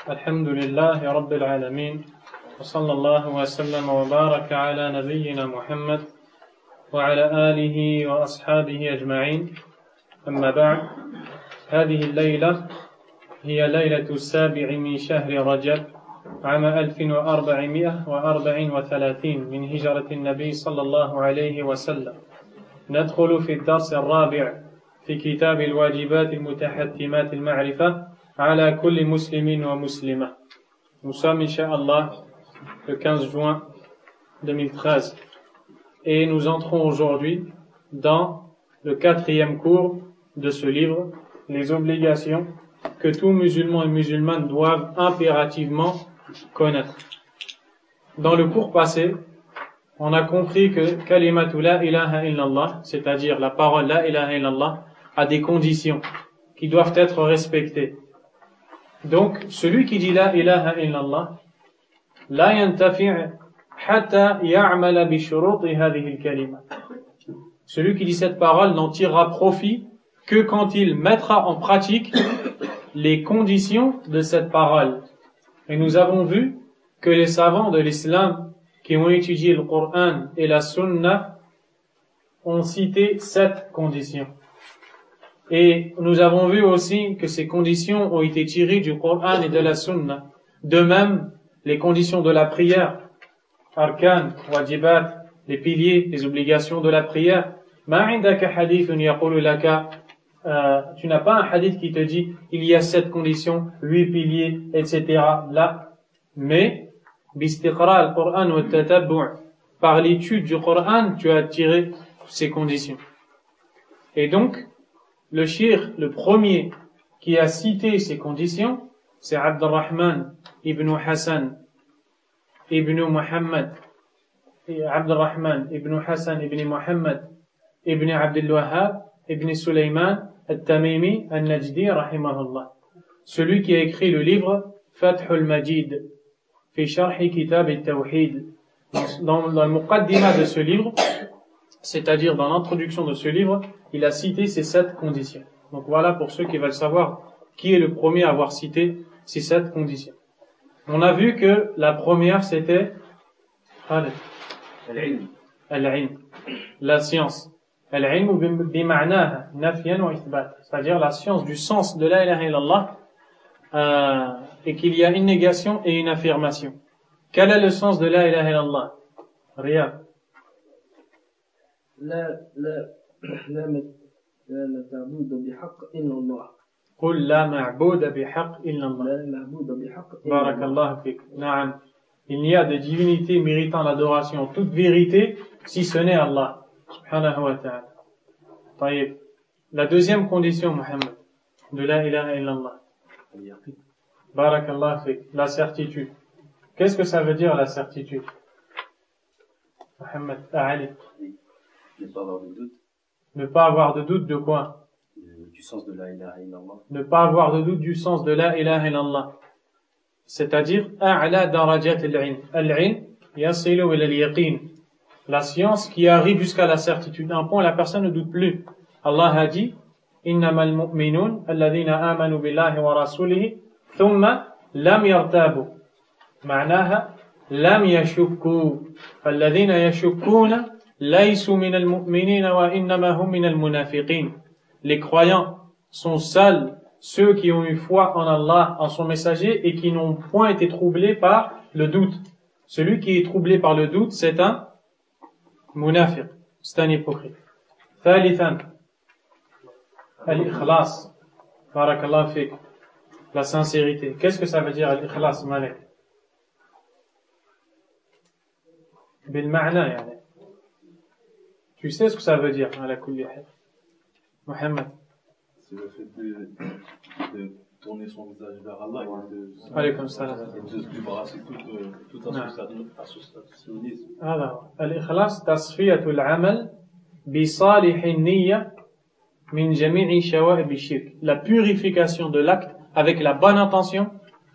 الحمد لله رب العالمين وصلى الله وسلم وبارك على نبينا محمد وعلى آله وأصحابه أجمعين أما بعد هذه الليلة هي ليلة السابع من شهر رجب عام 1434 من هجرة النبي صلى الله عليه وسلم ندخل في الدرس الرابع في كتاب الواجبات المتحتمات المعرفة على كل مسلم ومسلمة. Nous sommes, Inch'Allah, le 15 juin 2013 et nous entrons aujourd'hui dans le 4e cours de ce livre, les obligations que tout musulman et musulmane doivent impérativement connaître. Dans le cours passé, on a compris que kalimatu la ilaha illallah, c'est-à-dire la parole la ilaha illallah, a des conditions qui doivent être respectées. Donc, celui qui dit la ilaha illallah, la yantafi' hatta ya'mala bi shuruti hadhihi al-kalima. Celui qui dit cette parole n'en tirera profit que quand il mettra en pratique les conditions de cette parole. Et nous avons vu que les savants de l'islam qui ont étudié le Coran et la Sunna ont cité 7 conditions. Et nous avons vu aussi que ces conditions ont été tirées du Coran et de la Sunna. De même, les conditions de la prière, arkan, wajibat, les piliers, les obligations de la prière. Ma indaka hadithun yaqulu laka, tu n'as pas un hadith qui te dit il y a 7 conditions, 8 piliers, etc. Là, mais bistiqra al-Qur'an wa tatabbu', par l'étude du Coran, tu as tiré ces conditions. Et donc, le shir, le premier qui a cité ces conditions, c'est Abdurrahman ibn Hassan ibn Muhammad, Abdurrahman ibn Hassan ibn Muhammad ibn Abdul Wahhab ibn Sulaiman al-Tamimi al-Najdi rahimahullah. Celui qui a écrit le livre Fathul Majid fi Sharhi Kitab al-Tawhid. Dans le muqaddima de ce livre, c'est-à-dire dans l'introduction de ce livre, il a cité ces 7 conditions. Donc voilà pour ceux qui veulent savoir qui est le premier à avoir cité ces 7 conditions. On a vu que la première c'était al-ilm, la science. Al-ilm bima'naha nafyan wa ithbat, c'est-à-dire la science du sens de la ilaha illallah, et qu'il y a une négation et une affirmation. Quel est le sens de la ilaha illallah? Riyad. لا معبود بحق إلا الله. قل لا معبود بحق إلا الله. لا معبود بحق إلا الله. بارك الله فيك. نعم. Il n'y a de divinité méritant l'adoration en toute vérité si ce n'est Allah subhanahu wa ta'ala. طيب. La deuxième condition, Mohammed, de la ilaha illallah. بارك الله فيك. La certitude. Qu'est-ce que ça veut dire la certitude? Mohammed, Ali. Ne pas avoir de doute. Ne pas avoir de doute de quoi? Du sens de la ilaha illallah. Ne pas avoir de doute du sens de la ilaha illallah. C'est-à-dire, a'la darajat al-'ilm. Al-'ilm yasilu ila al-yaqin. La science qui arrive jusqu'à la certitude. Un point, la personne ne doute plus. Allah a dit, innamal mu'minun alladhina amanu billahi wa rasulihi thumma lam yartabu. Ma'naha lam yashukku. Falladhina yashukkuna laysu minal mu'minina wa innama hum minal munafiqin. Les croyants sont seuls ceux qui ont eu foi en Allah, en son messager, et qui n'ont point été troublés par le doute. Celui qui est troublé par le doute, c'est un munafiq, c'est un hypocrite. Thalithan, al-ikhlas. Barakallah fik. La sincérité. Qu'est-ce que ça veut dire al-ikhlas, Malik? Bil ma'na, yani. Tu sais ce que ça veut dire, ala kulli hal. Mohammed. C'est le fait de tourner son visage vers Allah et de se débarrasser tout associationnisme. Alors, al-ikhlas, tasfiyatu al-amal bi salih niyya min jami'i shawa'ib ash-shirk. La purification de l'acte avec la bonne intention,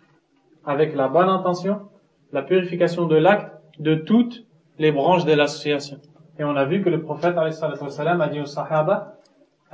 la purification de l'acte de toutes les branches de l'association. Et on a vu que le prophète alayhi salatu wassalam a dit aux sahaba,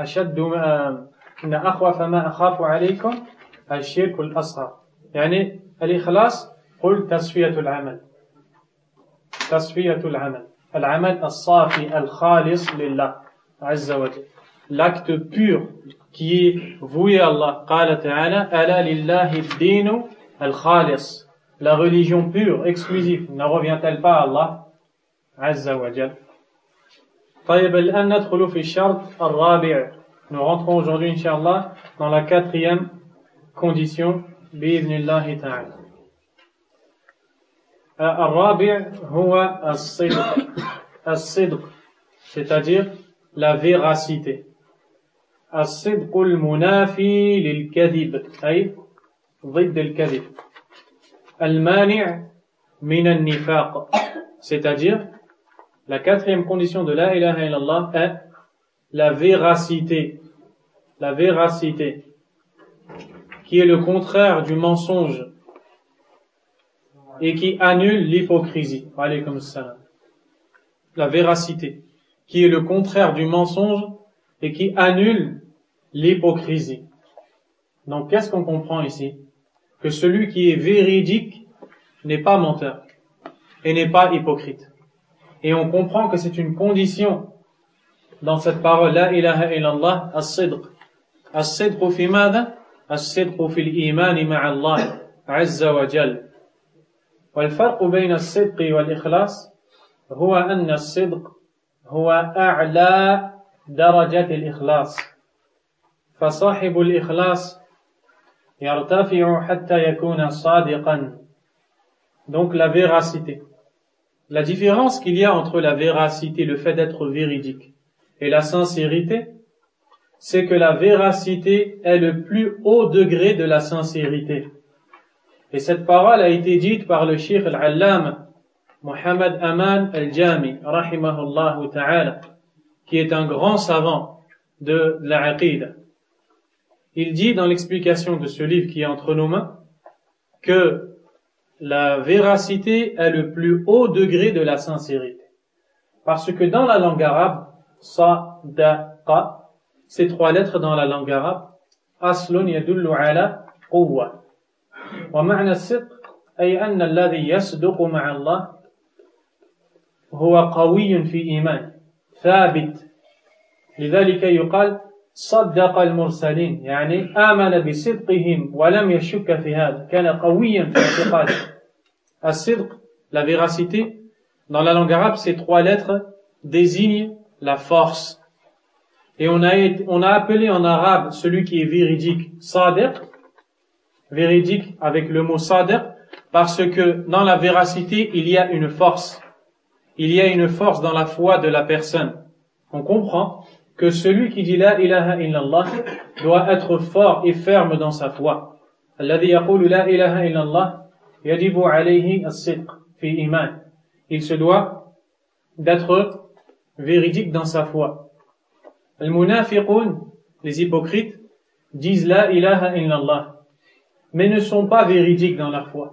inna akhwafa ma akhafu alaykum al-shirk al-asghar. Yani الإخلاص قل تصفية العمل تصفية العمل العمل الصافي الخالص لله عز وجل l'acte pur qui est voué à Allah قال تعالى ألا لله الدين الخالص la religion pure, exclusive ne revient-elle pas à Allah عز وجل طيب الآن ندخل في الشرط الرابع. Nous rentrons aujourd'hui Inch'Allah dans la quatrième condition بإذن الله تعالى. الرابع هو الصدق c'est-à-dire la véracité. الصدق المنافي للكذب أي ضد الكذب. المانع من النفاق c'est-à-dire la quatrième condition de la ilaha illallah est la véracité qui est le contraire du mensonge et qui annule l'hypocrisie. Alaykoum salam. La véracité qui est le contraire du mensonge et qui annule l'hypocrisie. Donc qu'est-ce qu'on comprend ici? Que celui qui est véridique n'est pas menteur et n'est pas hypocrite. Et on comprend que c'est une condition dans cette parole la ilaha illallah as-sidq. As-sidq fi madha? As-sidq fi al-iman ma'a Allah azza wa jalla. والفرق بين الصدق والإخلاص هو أن الصدق هو أعلى درجة الإخلاص فصاحب الإخلاص يرتفع حتى يكون صادقا. Donc la véracité. La différence qu'il y a entre la véracité, le fait d'être véridique, et la sincérité, c'est que la véracité est le plus haut degré de la sincérité. Et cette parole a été dite par le Cheikh al-Allama Muhammad Aman al-Jami, rahimahullah ta'ala, qui est un grand savant de la aqida. Il dit dans l'explication de ce livre qui est entre nos mains que la véracité est le plus haut degré de la sincérité. Parce que dans la langue arabe, sadaqa, ces trois lettres dans la langue arabe, aslun yadullu ala quwwa. ومعنى الصدق أي أن الذي يصدق مع الله هو قوي في إيمان ثابت لذلك يقال صدق المرسلين يعني آمن بصدقهم ولم يشك في هذا كان قويا في اعتقاده. الصدق, la véracité, dans la langue arabe, ces trois lettres désignent la force. Et on a appelé en arabe celui qui est véridique sadiq, véridique avec le mot sadiq, parce que dans la véracité, il y a une force. Il y a une force dans la foi de la personne. On comprend que celui qui dit la ilaha illallah doit être fort et ferme dans sa foi. Alladhi yaqulu la ilaha illallah yajibu alayhi as-sidq fi iman. Il se doit d'être véridique dans sa foi. Al-munafiqun, les hypocrites, disent la ilaha illallah, mais ne sont pas véridiques dans leur foi.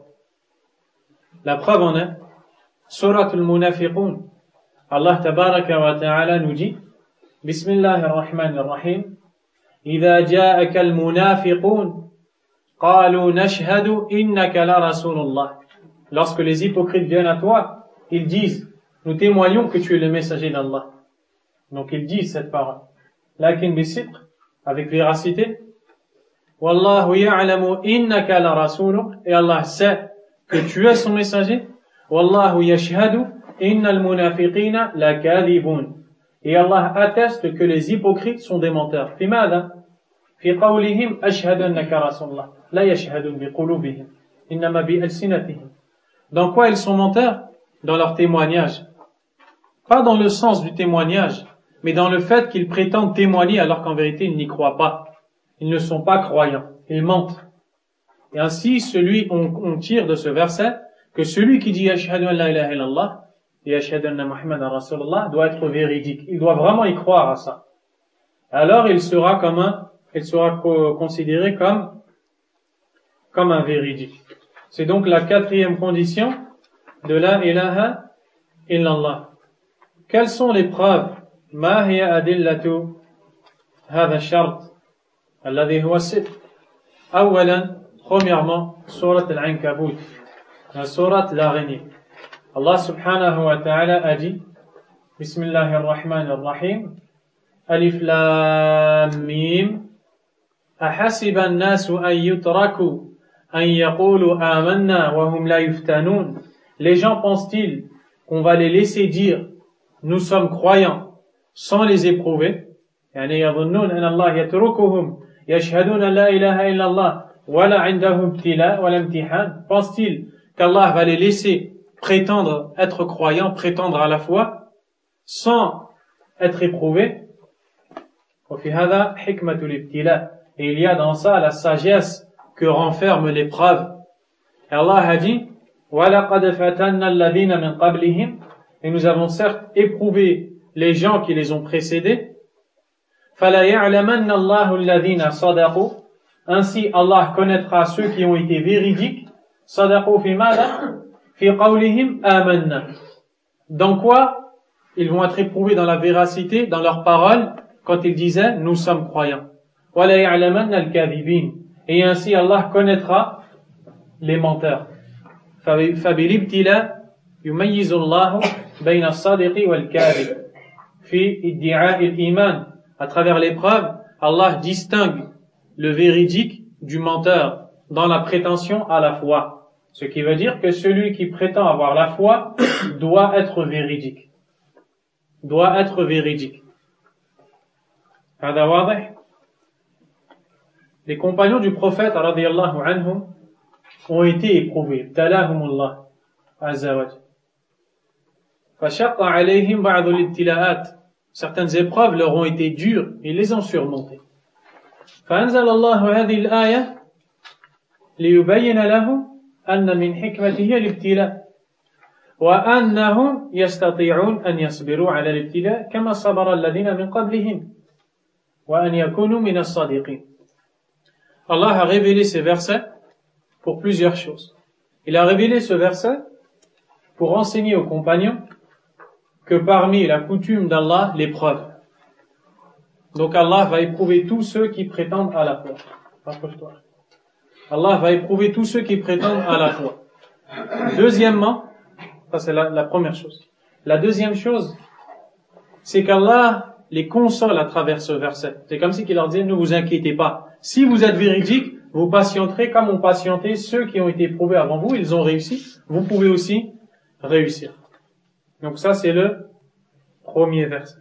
La preuve en est, Surat al-Munafiqun, Allah tabaraka wa ta'ala nous dit, Bismillahir Rahmanir Rahim, إذا جاءك المنافقون قالوا نشهد إنك لرسول الله. Lorsque les hypocrites viennent à toi, ils disent, nous témoignons que tu es le messager d'Allah. Donc ils disent cette parole. Lakin bisidq, avec véracité, Wallahu ya'lamu innaka la rasuluk, et Allah sait que tu es son messager. Wallahu yashhadu innal munafiqina lakadhibun. Et Allah atteste que les hypocrites sont des menteurs. Fi madha? Fi qawlihim ashhadu annaka rasulullah. La yashhadun bi qulubihim. Innama bi alsinatihim. Dans quoi ils sont menteurs? Dans leur témoignage. Pas dans le sens du témoignage, mais dans le fait qu'ils prétendent témoigner alors qu'en vérité ils n'y croient pas. Ils ne sont pas croyants, ils mentent. Et ainsi, on tire de ce verset que celui qui dit Ashhadu an la ilaha illallah et Ashhadu anna Muhammadan Rasulullah doit être véridique. Il doit vraiment y croire à ça. Alors il sera considéré comme un véridique. C'est donc la quatrième condition de la ilaha illallah. Quelles sont les preuves? Ma hiya adillatu hadha shart الذي هو الصدق. أولا Premièrement, Surat Al-Ankabut, la Surat l'araignée. Allah subhanahu wa ta'ala a dit, Bismillahirrahmanirrahim, Alif Lam Mim, أحسب الناس أن يتركوا أن يقولوا آمنا وهم لا يفتنون. Les gens pensent-ils qu'on va les laisser dire nous sommes croyants sans les éprouver? يعني يظنون أن الله يتركهم يشهدون لا إله إلا الله ولا عندهم ابتلاء ولا امتحان. Pense-t-il qu'Allah va les laisser prétendre être croyants, prétendre à la foi sans être éprouvés? وفي هذا حكمة الابتلاء. Et il y a dans ça la sagesse que renferme l'épreuve. Et Allah a dit, وَلَقَدْ فَتَنَّا الَّذِينَ مِنْ قَبْلِهِمْ. Et nous avons certes éprouvé les gens qui les ont précédés. فَلَيَعْلَمَنَّ اللَّهُ الَّذِينَ صَدَقُوا. Ainsi Allah connaîtra ceux qui ont été véridiques. صَدَقُوا فِي مَاذَا؟ فِي قَوْلِهِمْ آمَنَّا. Dans quoi ils vont être éprouvés dans la véracité, dans leurs paroles, quand ils disaient, nous sommes croyants. وَلَيَعْلَمَنَّ الْكَاذِبِينَ. Et ainsi Allah connaîtra les menteurs. فَبِالِابْتِلَاءِ يُمَيِّزُ اللَّهُ بَيْنَ الصَّادِقِ وَالْكَاذِبِ فِي إِدِّعَاءِ الْإِيمَانِ. À travers l'épreuve, Allah distingue le véridique du menteur dans la prétention à la foi. Ce qui veut dire que celui qui prétend avoir la foi doit être véridique. Doit être véridique. هذا واضح؟ Les compagnons du prophète radiyallahu anhum ont été éprouvés. Ibtalahumullah azza wa jalla. Fashaqqa alayhim ba'd al-ibtila'at. Certaines épreuves leur ont été dures et les ont surmontées. فأنزل الله هذه الآية ليبين لهم أن من حكمته الابتلاء وأنهم يستطيعون أن يصبروا على الابتلاء كما صبر الذين من قبلهم وأن يكونوا من الصادقين. Allah a révélé ces versets pour plusieurs choses. Il a révélé ce verset pour enseigner aux compagnons que parmi la coutume d'Allah, l'épreuve. Donc Allah va éprouver tous ceux qui prétendent à la foi. Rapproche-toi. Allah va éprouver tous ceux qui prétendent à la foi. Deuxièmement, ça c'est la première chose. La deuxième chose, c'est qu'Allah les console à travers ce verset. C'est comme si qu'il leur disait, ne vous inquiétez pas. Si vous êtes véridique, vous patienterez comme ont patienté ceux qui ont été éprouvés avant vous, ils ont réussi. Vous pouvez aussi réussir. Donc ça c'est le premier verset.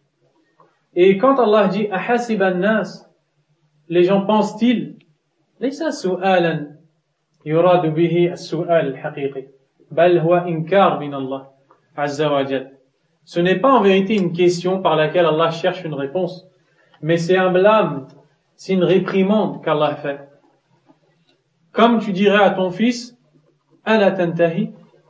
Et quand Allah dit ahasiba an-nas, les gens pensent-ils, laysa su'alan yuradu bihi as-su'al al-haqiqi, bal huwa inkar min Allah azza wa jalla. Ce n'est pas en vérité une question par laquelle Allah cherche une réponse, mais c'est un blâme, c'est une réprimande qu'Allah fait. Comme tu dirais à ton fils, ala tantahi,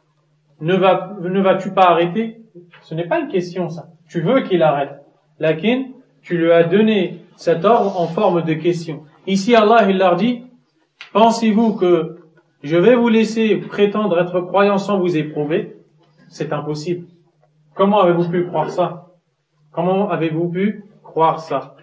ne vas-tu pas arrêter? Ce n'est pas une question ça. Tu veux qu'il arrête. Lakin, tu lui as donné cet ordre en forme de question. Ici Allah il leur dit, pensez-vous que je vais vous laisser prétendre être croyant sans vous éprouver? C'est impossible. Comment avez-vous pu croire ça? Comment avez-vous pu croire ça?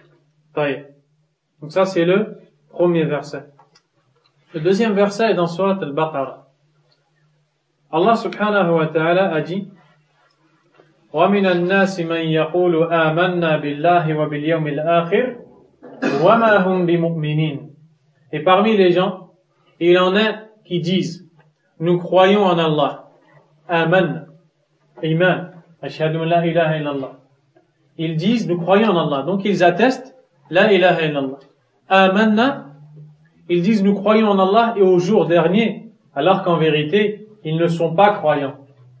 Donc ça c'est le premier verset. Le deuxième verset est dans Surat Al-Baqarah. Allah subhanahu wa ta'ala a dit وَمِنَ النَّاسِ مَنْ يَقُولُ آمَنَّا بِاللَّهِ وَبِالْيَوْمِ الْآخِرِ وَمَا هُمْ بِمُؤْمِنِينَ. Et parmi les gens, il en a qui disent nous croyons en Allah. Aman, iman, ashhadu an la ilaha illallah. Ils disent nous croyons en Allah. Donc ils attestent la ilaha illallah. Amanna, ils disent nous croyons en Allah et au jour dernier, alors qu'en vérité, ils ne sont pas croyants.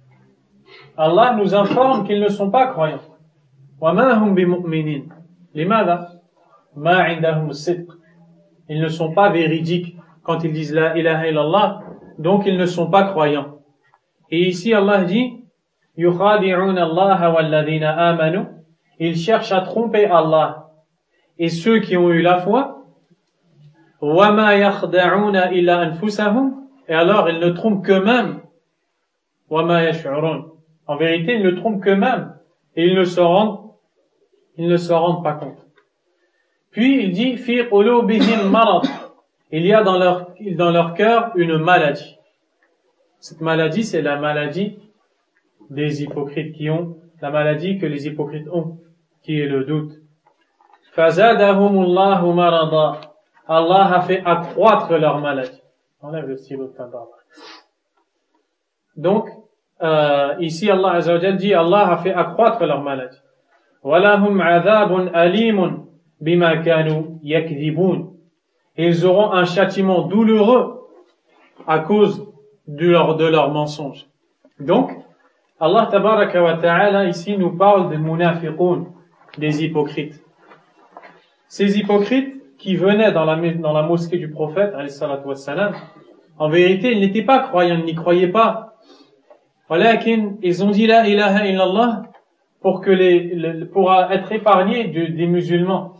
Allah nous informe qu'ils ne sont pas croyants. وَمَا هُمْ بِمُؤْمِنِينَ. لِمَاذَا؟ مَا عِنْدَهُمُ الصِّدْقِ. Ils ne sont pas véridiques quand ils disent la ilaha illallah, donc ils ne sont pas croyants. Et ici Allah dit يُخَادِعُونَ اللَّهَ وَالَّذِينَ آمَنُوا. Ils cherchent à tromper Allah et ceux qui ont eu la foi. وَمَا يَخْدَعُونَ إِلَّا أَنفُسَهُمْ. Et alors ils ne trompent qu'eux-mêmes. وَمَا يَشْعُرُونَ. En vérité, ils ne trompent qu'eux-mêmes et ils ne se rendent pas compte. Puis il dit fi qulubihim marad. il y a dans leur cœur une maladie. Cette maladie, c'est la maladie des hypocrites la maladie que les hypocrites ont, qui est le doute. فَزَادَهُمُ اللَّهُ مَرَضًا. Allah a fait accroître leur maladie. Enlève le stylo de Donc, ici Allah Azza wa Jal dit Allah a fait accroître leur maladie. وَلَهُمْ عَذَابٌ أَلِيمٌ بِمَا كَانُوا يَكْذِبُونَ. Ils auront un châtiment douloureux à cause de leur mensonge. Donc, Allah Tabaraka wa Ta'ala ici nous parle des munafiqun, des hypocrites. Ces hypocrites qui venaient dans la mosquée du prophète, alayhi salatu wassalam, en vérité, ils n'étaient pas croyants, ils n'y croyaient pas. Walakin, ils ont dit la ilaha illallah pour être épargnés des musulmans.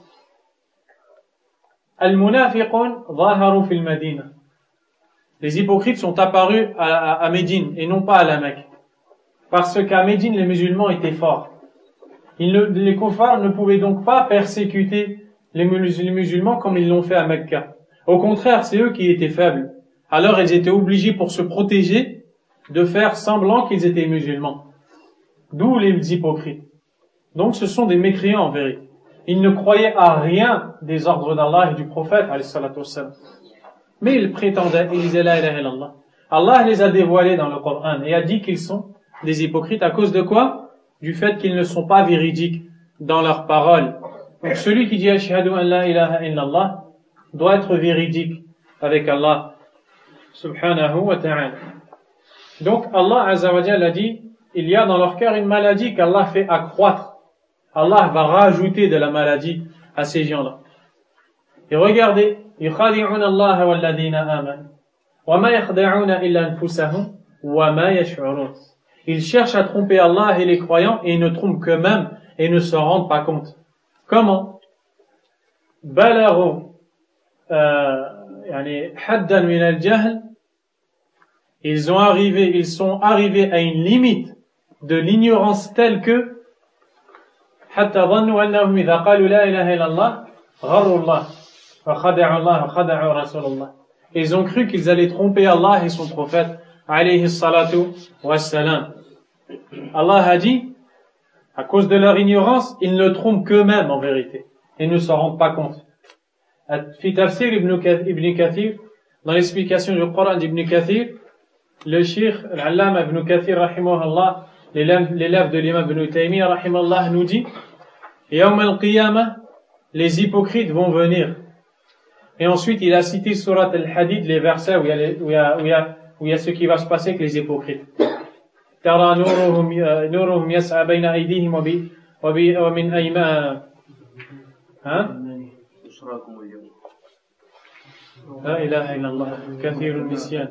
Al-munafiqun zaharu fil Madina. Les hypocrites sont apparus à Médine et non pas à la Mecque. Parce qu'à Médine, les musulmans étaient forts. Les kuffars ne pouvaient donc pas persécuter les musulmans comme ils l'ont fait à Mecca. Au contraire, c'est eux qui étaient faibles. Alors ils étaient obligés pour se protéger de faire semblant qu'ils étaient musulmans. D'où les hypocrites. Donc ce sont des mécréants en vérité. Ils ne croyaient à rien des ordres d'Allah et du prophète, alayhi salatu wassalam. Mais ils prétendaient, ils disaient la ilaha illallah. Allah les a dévoilés dans le Coran et a dit qu'ils sont des hypocrites à cause de quoi? Du fait qu'ils ne sont pas véridiques dans leurs paroles. Donc celui qui dit ashhadu an la ilaha illallah doit être véridique avec Allah subhanahu wa ta'ala. Donc Allah azza wa jalla a dit, il y a dans leur cœur une maladie qu'Allah fait accroître. Allah va rajouter de la maladie à ces gens-là. Et regardez, يخادعون الله والذين آمنوا وما يخدعون إلا أنفسهم وما يشعرون. Ils cherchent à tromper Allah et les croyants et ils ne trompent qu'eux-mêmes et ne s'en rendent pas compte. Comment? بلغوا يعني حدا من الجهل. Ils sont arrivés à une limite de l'ignorance telle que حتى ظنوا أنهم إذا قالوا لا إله إلا الله غروا الله وخدعوا الله وخدعوا رسول الله. Ils ont cru qu'ils allaient tromper Allah et son prophète alayhi salatu wassalam. Allah a dit, à cause de leur ignorance, ils ne trompent qu'eux-mêmes en vérité et ne s'en rendent pas compte. Fi tafsir Ibn Kathir, dans l'explication du Coran d'Ibn Kathir, le Cheikh Al-Allama Ibn Kathir rahimahullah, l'élève de l'imam Ibn Taymiyyah rahimahullah, nous dit Yawm al-Qiyamah, les hypocrites vont venir. Et ensuite il a cité surat Al-Hadid, les versets où il y a ce qui va se passer avec les hypocrites. ترى نورهم يسعى بين أيديهم ومن أيمان لا إله إلا الله كثير النسيان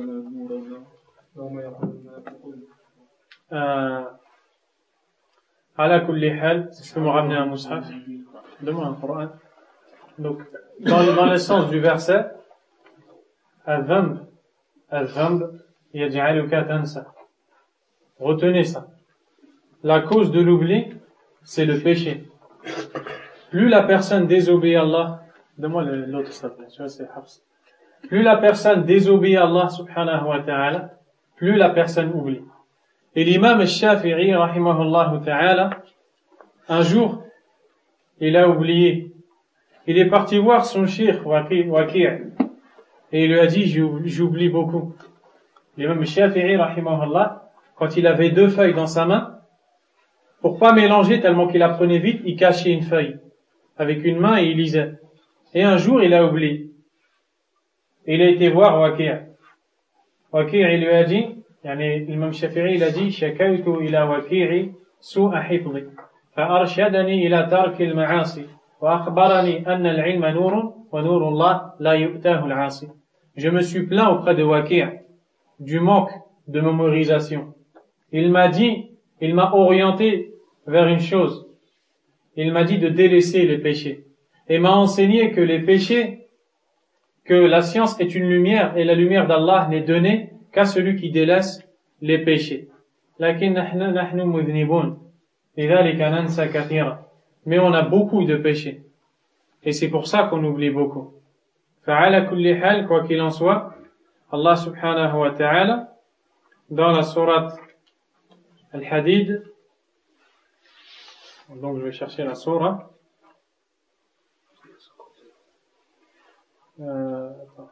على كل حال. Je peux me ramener un mushaf? Donne-moi un Coran. Donc dans le sens du verset, الذنب يجعلك تنسى. Retenez ça. La cause de l'oubli, c'est le péché. Plus la personne désobéit à Allah, donne-moi l'autre s'il te plaît, tu vois, c'est Hafs. Plus la personne désobéit à Allah subhanahu wa ta'ala, plus la personne oublie. Et l'imam al-Shafi'i rahimahullah ta'ala, un jour, il a oublié. Il est parti voir son cheikh Waqi' et il lui a dit j'oublie beaucoup. L'imam al-Shafi'i rahimahullah, quand il avait 2 feuilles dans sa main, pour pas mélanger tellement qu'il apprenait vite, il cachait une feuille avec une main et il lisait. Et un jour, il a oublié. Il a été voir Waqi'. Waqi' il lui a dit, l'imam Shafi'i il a dit, shakaytu ila Waqi'i su'a hifzi, fa'arshadani ila tarki al-ma'asi, wa akhbarani anna al-ilma nurun, wa nurullah la yu'tahu al-'asi. Je me suis plaint auprès de Waqi' du manque de mémorisation. Il m'a orienté vers une chose. Il m'a dit de délaisser les péchés. Et m'a enseigné que les péchés, que la science est une lumière et la lumière d'Allah n'est donnée qu'à celui qui délaisse les péchés. Mais on a beaucoup de péchés. Et c'est pour ça qu'on oublie beaucoup. Fa'ala kulli hal, quoi qu'il en soit, Allah subhanahu wa ta'ala, dans la sourate Al-Hadid, donc je vais chercher la sourate, attends.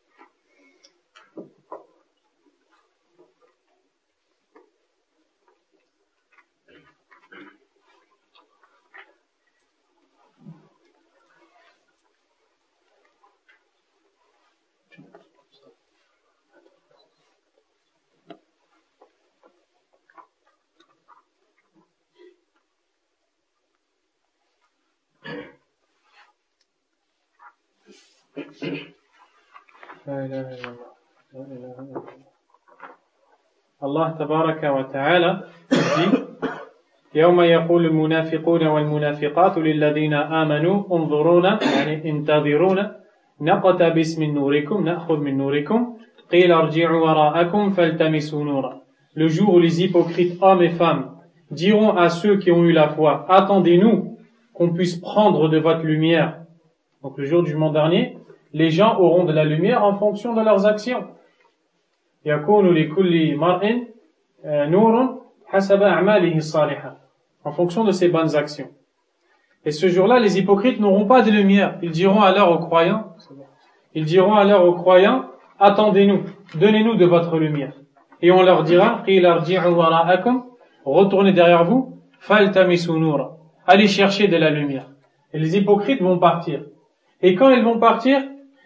Allah tabaraka wa ta'ala dit يوم يقول المنافقون والمنافقات للذين آمنوا انظرونا يعني انتظرونا نقتبس من نوركم نأخذ من نوركم قيل ارجعوا وراءكم فالتمسوا نورا. Le jour où les hypocrites hommes et femmes diront à ceux qui ont eu la foi, attendez-nous qu'on puisse prendre de votre lumière. Donc le jour du jugement dernier, les gens auront de la lumière en fonction de leurs actions. يكون لكل مرء نور حسب أعماله الصالحة, en fonction de ses bonnes actions. Et ce jour-là, les hypocrites n'auront pas de lumière. Ils diront alors aux croyants, attendez-nous, donnez-nous de votre lumière. Et on leur dira, retournez derrière vous, allez chercher de la lumière. Et les hypocrites vont partir. Et quand ils vont partir,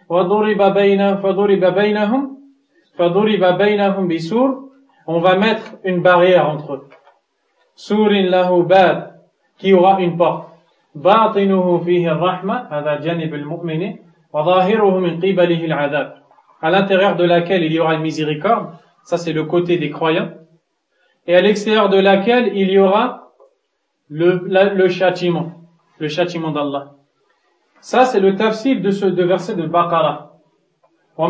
on va mettre une barrière entre eux. Surin lahu bab, qui aura une porte. Batinuhu fihi ar-rahma, hadha janib al-mu'minin, wa zahiruhu min qibalihi al-'adab. À l'intérieur de laquelle il y aura une miséricorde, ça c'est le côté des croyants, et à l'extérieur de laquelle il y aura le châtiment d'Allah. Ça c'est le tafsir de ce verset de Baqarah. Ils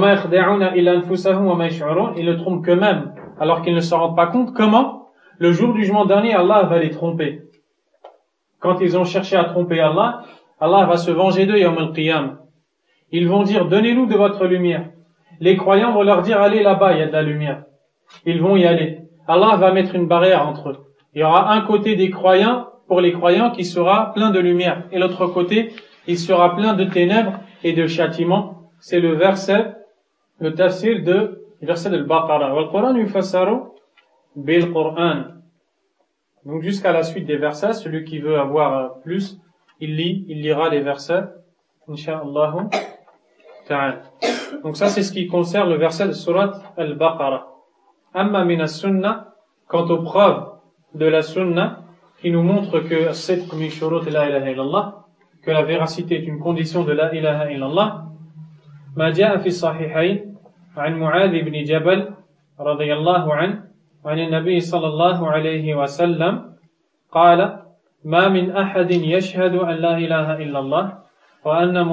ne trompent qu'eux-mêmes alors qu'ils ne se rendent pas compte comment le jour du jugement dernier Allah va les tromper. Quand ils ont cherché à tromper Allah, Allah va se venger d'eux yawm al-qiyam. Ils vont dire donnez-nous de votre lumière. Les croyants vont leur dire allez là-bas, il y a de la lumière. Ils vont y aller. Allah va mettre une barrière entre eux. Il y aura un côté des croyants, pour les croyants, qui sera plein de lumière, et l'autre côté il sera plein de ténèbres et de châtiments. C'est le tafsir du verset de Al-Baqarah. Wal Qur'an yufassaru bil Qur'an. Donc jusqu'à la suite des versets, celui qui veut avoir plus, il lira les versets, Inch'Allah ta'ala. Donc ça c'est ce qui concerne le verset de Surat Al-Baqarah. Amma min as-sunnah, quant aux preuves de la sunnah, qui nous montre que as-sidq min shurut la ilaha illallah, que la véracité est une condition de la ilaha illallah, ما جاء في الصحيحين عن معاذ بن جبل رضي الله عنه عن النبي صلى الله عليه وسلم قال ما من أحد يشهد أن لا إله إلا الله وأن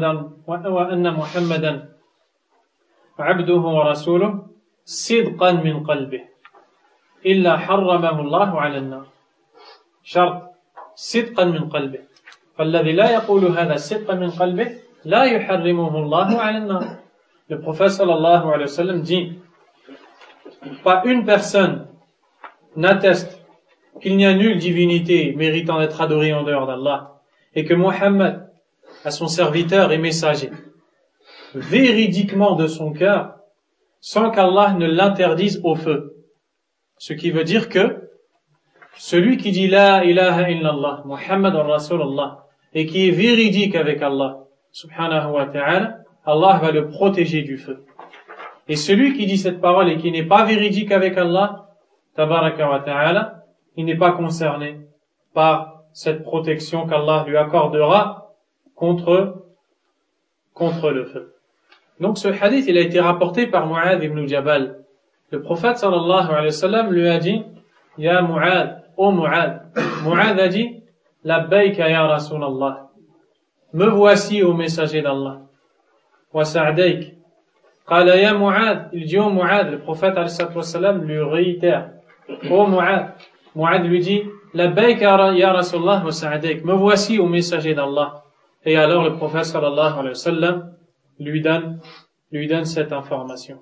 محمدا عبده ورسوله صدقا من قلبه إلا حرمه الله على النار. شرط صدقا من قلبه, فالذي لا يقول هذا صدقا من قلبه لا يحرمه الله على النار. Le prophète sallallahu alayhi wa sallam dit, pas une personne n'atteste qu'il n'y a nulle divinité méritant d'être adorée en dehors d'Allah et que Muhammad est son serviteur et messager véridiquement de son cœur sans qu'Allah ne l'interdise au feu. Ce qui veut dire que celui qui dit la ilaha illallah Muhammad Rasulullah et qui est véridique avec Allah subhanahu wa ta'ala, Allah va le protéger du feu. Et celui qui dit cette parole et qui n'est pas véridique avec Allah tabaraka wa ta'ala, il n'est pas concerné par cette protection qu'Allah lui accordera contre le feu. Donc ce hadith, il a été rapporté par Mu'adh ibn Jabal. Le prophète sallallahu alayhi wa sallam lui a dit, Ya Mu'adh, ô Mu'adh. Mu'adh a dit, Labbayka ya Rasulallah. Me voici au messager d'Allah. Wa sa'dayk. Qala ya Mu'adh. Il dit au Mu'adh, le prophète alayhi wa sallam lui réitère, ô Mu'adh. Mu'adh lui dit, Labbayka ya Rasulallah wa sa'dayk. Me voici au messager d'Allah. Et alors le prophète sallallahu alayhi wa sallam lui donne cette information.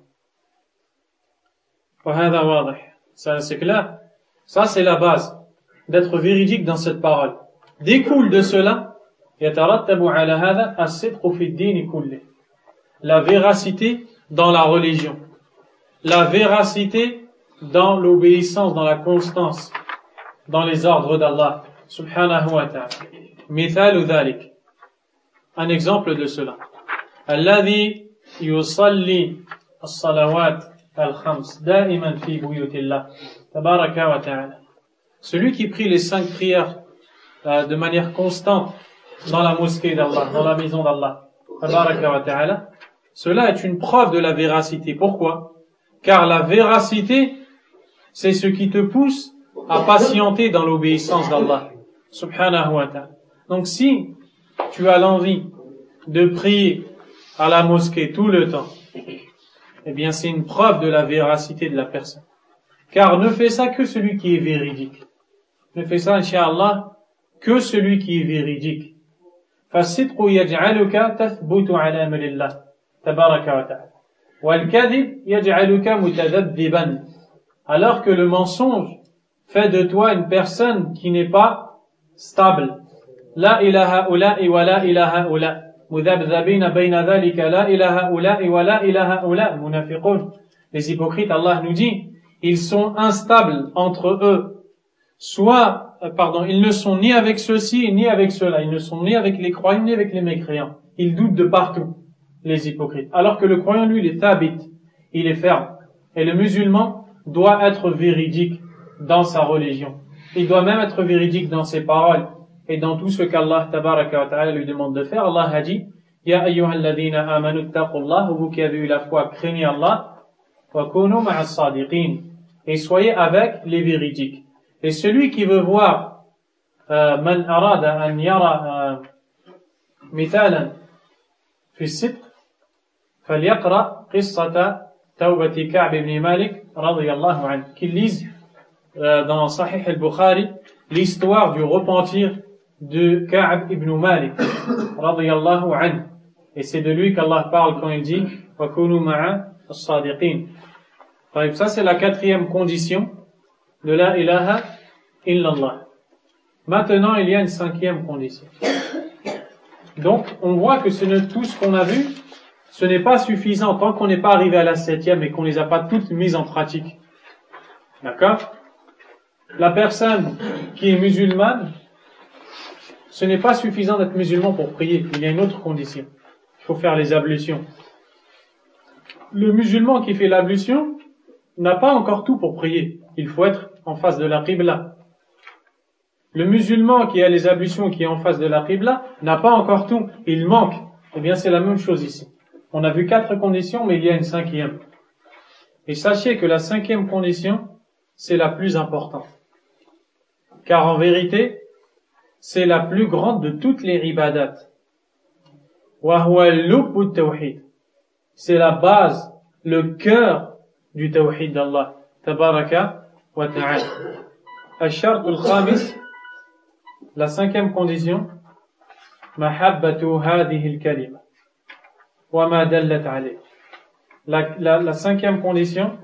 وهذا واضح. Ça c'est clair. Ça c'est la base d'être véridique dans cette parole. Découle de cela يترتب على هذا الصدق في الدين كله. La véracité dans la religion, la véracité dans l'obéissance, dans la constance, dans les ordres d'Allah subhanahu wa ta'ala. مثال ذلك, un exemple de cela. الذي يصلي الصلوات الخمس دائما في بيوت الله تبارك وتعالى. Celui qui prie les 5 prières de manière constante dans la mosquée d'Allah, dans la maison d'Allah تبارك وتعالى. Cela est une preuve de la véracité. Pourquoi? Car la véracité, c'est ce qui te pousse à patienter dans l'obéissance d'Allah subhanahu wa ta'ala. Donc si tu as l'envie de prier à la mosquée tout le temps, eh bien c'est une preuve de la véracité de la personne. Car ne fait ça que celui qui est véridique. Ne fait ça, incha'Allah, que celui qui est véridique. فَالصِّدْقُ يَجْعَلُكَ تَثْبُتُ عَلَى أَمْرِ اللَّهِ تبارك وتعالى والكذب يجعلك متذبذبا. Alors que le mensonge fait de toi une personne qui n'est pas stable. لا إله هؤلاء ولا إله هؤلاء مذبذبين بين ذلك لا إله هؤلاء ولا إله هؤلاء منافقون. Les hypocrites, Allah nous dit, ils sont instables entre eux. Ils ne sont ni avec ceux-ci ni avec ceux-là. Ils ne sont ni avec les croyants ni avec les mécréants. Ils doutent de partout, les hypocrites. Alors que le croyant, lui, il est thabit, il est ferme. Et le musulman doit être véridique dans sa religion. Il doit même être véridique dans ses paroles et dans tout ce qu'Allah tabaraka wa ta'ala lui demande de faire. Allah a dit, Ya ayyuhalladhina amanu ttaqullah, vous qui avez eu la foi, craignez Allah, wa kunu ma'as sadiqin, et soyez avec les véridiques. Et celui qui veut voir man arada an yara mithalan fi as-sidq falyaqra qissata tawbati Ka'b ibn Malik radiyallahu anhu, qu'il lise dans Sahih al-Bukhari l'histoire du repentir de Ka'b ibn Malik radiyallahu anhu. Et c'est de lui qu'Allah parle quand il dit wa kunu ma'a as-sadiqin. Ça c'est la 4e condition de la ilaha illallah. Maintenant, il y a une 5e condition. Donc, on voit que tout ce qu'on a vu, ce n'est pas suffisant tant qu'on n'est pas arrivé à la 7e et qu'on les a pas toutes mises en pratique. D'accord? La personne qui est musulmane, ce n'est pas suffisant d'être musulman pour prier. Il y a une autre condition. Il faut faire les ablutions. Le musulman qui fait l'ablution n'a pas encore tout pour prier. Il faut être en face de la qibla. Le musulman qui a les ablutions, qui est en face de la qibla, n'a pas encore tout. Il manque. Eh bien, c'est la même chose ici. On a vu 4 conditions, mais il y a une 5e. Et sachez que la 5e condition, c'est la plus importante. Car en vérité, c'est la plus grande de toutes les ibadat. Wa huwa lubb at-tawhid. C'est la base, le cœur du tawhid d'Allah tabaraka wa ta'ala. Al-shart al-khamis, la 5e condition, mahabbatu hadhihi al-kalima wa ma dallat alayh. La 5e condition,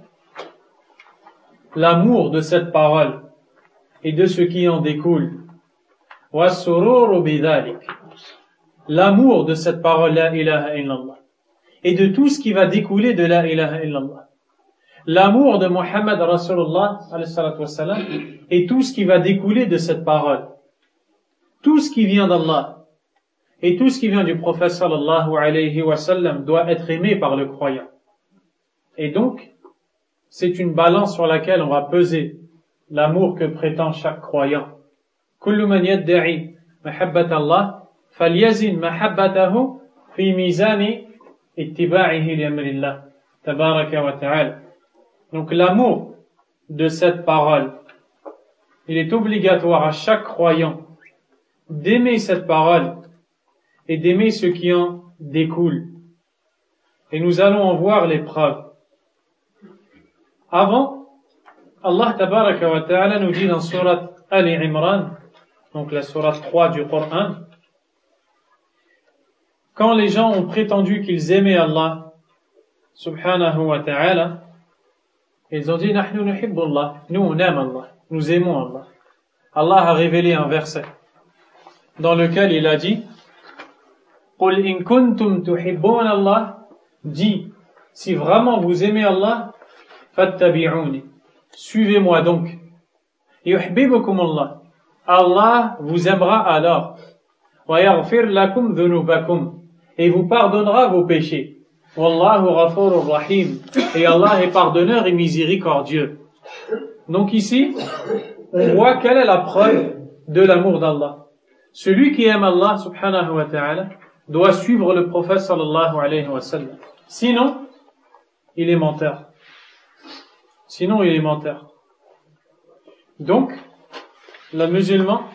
l'amour de cette parole et de ce qui en découle. Wa sururu bidhalik. L'amour de cette parole la ilaha illallah et de tout ce qui va découler de la ilaha illallah. L'amour de Muhammad Rasulullah alayhi salatu wassalam et tout ce qui va découler de cette parole. Tout ce qui vient d'Allah et tout ce qui vient du prophète sallallahu alayhi wa sallam doit être aimé par le croyant. Et donc, c'est une balance sur laquelle on va peser l'amour que prétend chaque croyant. Kullu man yadda'i mahabbat Allah falyazin mahabbatahu fi mizani ittiba'ihi li amrillah tabaraka wa ta'ala. Donc l'amour de cette parole, il est obligatoire à chaque croyant d'aimer cette parole et d'aimer ce qui en découle. Et nous allons en voir les preuves. Avant, Allah tabaraka wa ta'ala nous dit dans surat Ali Imran, donc la surat 3 du Coran, quand les gens ont prétendu qu'ils aimaient Allah subhanahu wa ta'ala, ils ont dit nahnu nuhibbu Allah, nous on aime Allah, nous aimons Allah. Allah a révélé un verset dans lequel il a dit qul in kuntum tuhibbuna Allah, dis si vraiment vous aimez Allah, fattabi'uni, suivez-moi donc. Yuhibbukum Allah, Allah vous aimera alors. Wa yaghfir lakum dhunubakum, et vous pardonnera vos péchés. Wallahu ghafurur rahim, et Allah est pardonneur et miséricordieux. Donc ici, on voit quelle est la preuve de l'amour d'Allah. Celui qui aime Allah subhanahu wa ta'ala doit suivre le prophète sallallahu alayhi wa sallam. Sinon, il est menteur. Sinon, il est menteur. Donc, le musulman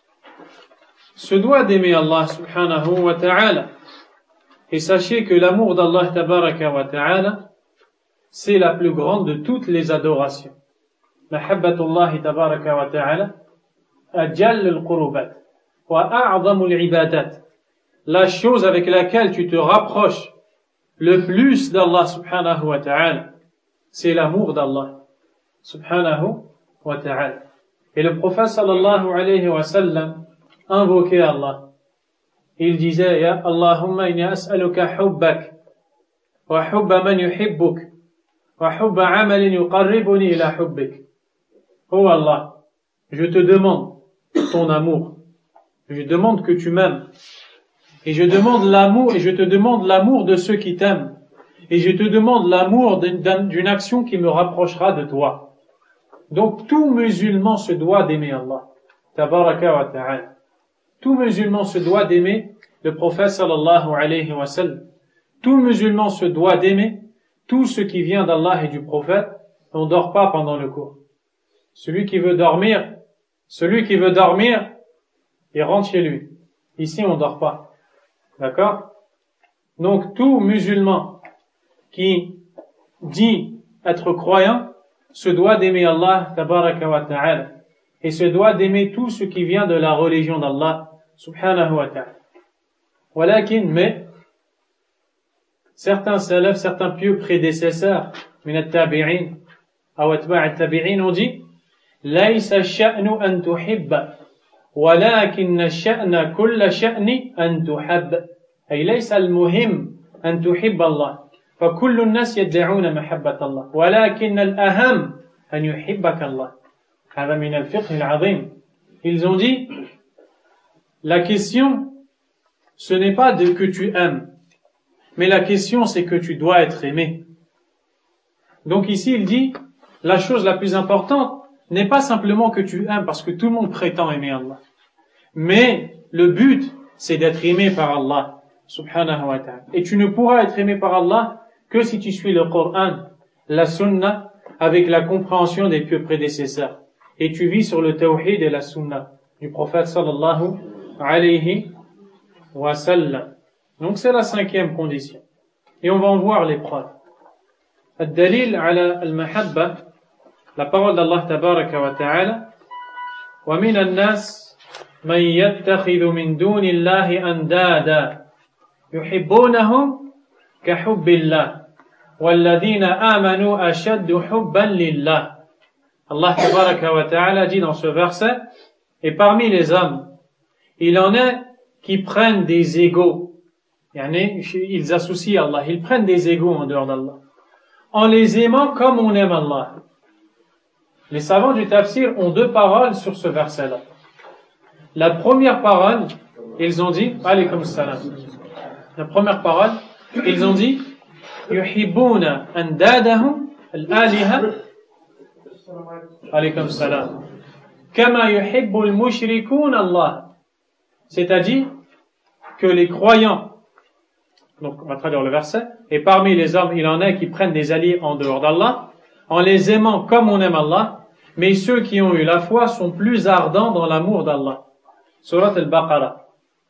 se doit d'aimer Allah subhanahu wa ta'ala. Et sachez que l'amour d'Allah tabaraka wa ta'ala, c'est la plus grande de toutes les adorations. Mahabbatullah tabaraka wa ta'ala, ajall al-qurubat, wa a'zamu al-ibadat. La chose avec laquelle tu te rapproches le plus d'Allah subhanahu wa ta'ala, c'est l'amour d'Allah subhanahu wa ta'ala. Et le prophète sallallahu alayhi wa sallam invoquait Allah. Il disait ya Allahumma inni as'aluka hubbak wa hubba man yuhibbuk wa hubba amalin yuqarribuni ila hubbik. Oh Allah, je te demande ton amour. Je demande que tu m'aimes. Et je demande l'amour, et je te demande l'amour de ceux qui t'aiment. Et je te demande l'amour d'une action qui me rapprochera de toi. Donc tout musulman se doit d'aimer Allah tabaraka wa ta'ala. Tout musulman se doit d'aimer le prophète sallallahu alayhi wa sallam. Tout musulman se doit d'aimer tout ce qui vient d'Allah et du prophète. On ne dort pas pendant le cours. Celui qui veut dormir, il rentre chez lui. Ici, on ne dort pas. D'accord? Donc tout musulman qui dit être croyant se doit d'aimer Allah tabaraka wa ta'ala et se doit d'aimer tout ce qui vient de la religion d'Allah subhanahu wa ta'ala. Walakin, mais certains salafs, certains pieux prédécesseurs min at-tabi'in ou atba' at-tabi'in ont dit laysa ash-sha'nu an tuhibba walakin ash-sha'na kull sha'ni an tuhab, ay laysa al-muhim an tuhibba Allah فكل الناس يدعون محبة الله ولكن الأهم أن يحبك الله. هذا من الفقه العظيم. Ils ont dit la question ce n'est pas de que tu aimes, mais la question c'est que tu dois être aimé. Donc ici il dit la chose la plus importante n'est pas simplement que tu aimes, parce que tout le monde prétend aimer Allah, mais le but c'est d'être aimé par Allah subhanahu wa ta'ala. Et tu ne pourras être aimé par Allah que si tu suis le Coran, la Sunna, avec la compréhension des pieux prédécesseurs. Et tu vis sur le tawhid et la Sunna du prophète sallallahu alayhi wa sallam. Donc c'est la 5e condition. Et on va en voir les preuves. Ad-dalil ala al-mahabba, la parole d'Allah tabaraka wa ta'ala, wa min an-nas man yattakhidhu min duni Allahi andada yuhibbunahum ka hubbillah والذين آمنوا أشد حبا لله. Allah tabaraka wa ta'ala dit dans ce verset, et parmi les hommes, il en est qui prennent des égaux, ils associent Allah, ils prennent des égaux en dehors d'Allah, en les aimant comme on aime Allah. Les savants du tafsir ont 2 paroles sur ce verset-là. La première parole, ils ont dit, alaykum salam. La première parole, ils ont dit, يحبون أندادهم الآلهة عليكم السلام كما يحب المشركون الله. C'est-à-dire que les croyants, donc on va traduire le verset, et parmi les hommes il en est qui prennent des alliés en dehors d'Allah en les aimant comme on aime Allah, mais ceux qui ont eu la foi sont plus ardents dans l'amour d'Allah. Surat al-Baqarah.